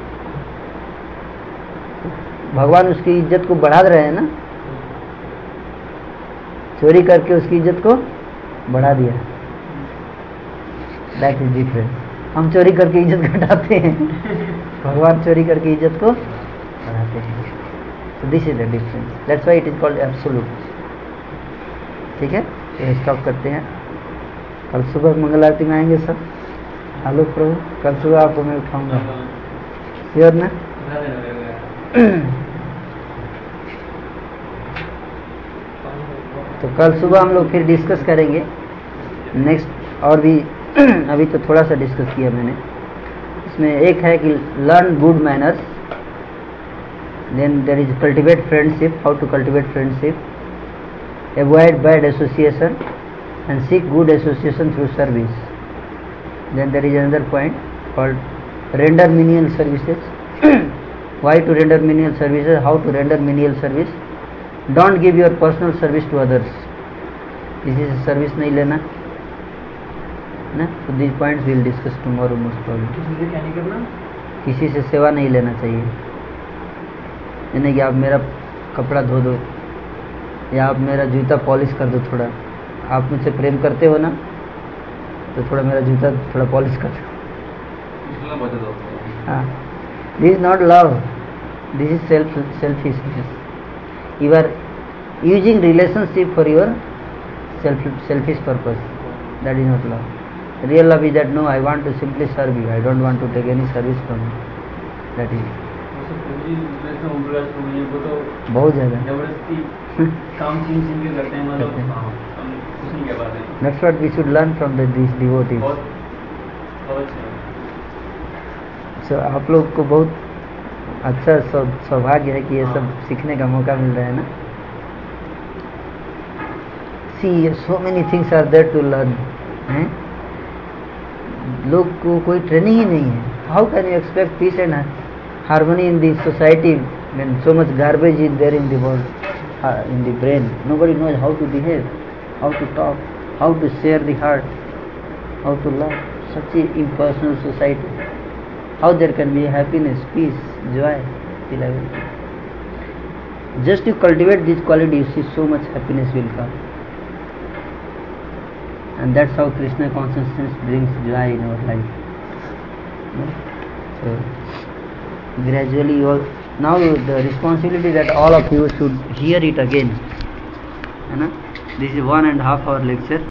भगवान उसकी इज्जत को बढ़ा रहे हैं ना, चोरी करके उसकी इज्जत को बढ़ा दिया। That is different. हम चोरी करके इज्जत घटाते हैं, भगवान चोरी करके इज्जत को बढ़ाते हैं। So this is the difference. That's why it is called absolute. ठीक है, ये स्टॉप करते हैं। कल सुबह मंगल आरती में आएंगे सब। हेलो प्रभु, कल सुबह आपको मैं उठाऊंगा, श्योर ना। तो कल सुबह हम लोग फिर डिस्कस करेंगे नेक्स्ट, और भी अभी तो थोड़ा सा डिस्कस किया मैंने। इसमें एक है कि learn good manners, then there is cultivate friendship, how to cultivate friendship, avoid bad association and seek good association through service. Then there is another point called render menial services, why to render menial services, how to render menial service, don't give your personal service to others, किसी से service नहीं लेना ना। तो these points we will discuss tomorrow most probably. किसी से क्या नहीं करना? किसी से सेवा नहीं लेना चाहिए, यानी कि आप मेरा कपड़ा धो दो या आप मेरा जूता पॉलिश कर दो। थोड़ा आप मुझसे प्रेम करते हो ना, तो थोड़ा मेरा जूता थोड़ा पॉलिश कर दो। हाँ, this is not love, this is selfishness. You are using relationship for your selfish purpose. That is not love. Real love is that no, I want to simply serve you, I don't want to take any service from you. That is बहुत ज़्यादा काम छीन के करते हैं, मतलब हम कुछ नहीं कह पाते। That's what we should learn from these devotees. So आप लोग को बहुत अच्छा सौभाग्य है कि ये सब सीखने का मौका मिल रहा है ना। See, so many things are there to learn. हैं? लोग को कोई ट्रेनिंग ही नहीं है। How can you expect peace and harmony in the society when so much garbage is there in the world, in the brain? Nobody knows how to behave, how to talk, how to share the heart, how to love. Such an impersonal society. How there can be happiness, peace, joy, beloved? Just to cultivate this quality, you see, so much happiness will come. And that's how Krishna consciousness brings joy in our life. So gradually you all, now the responsibility that all of you should hear it again. This is 1.5 hour lecture.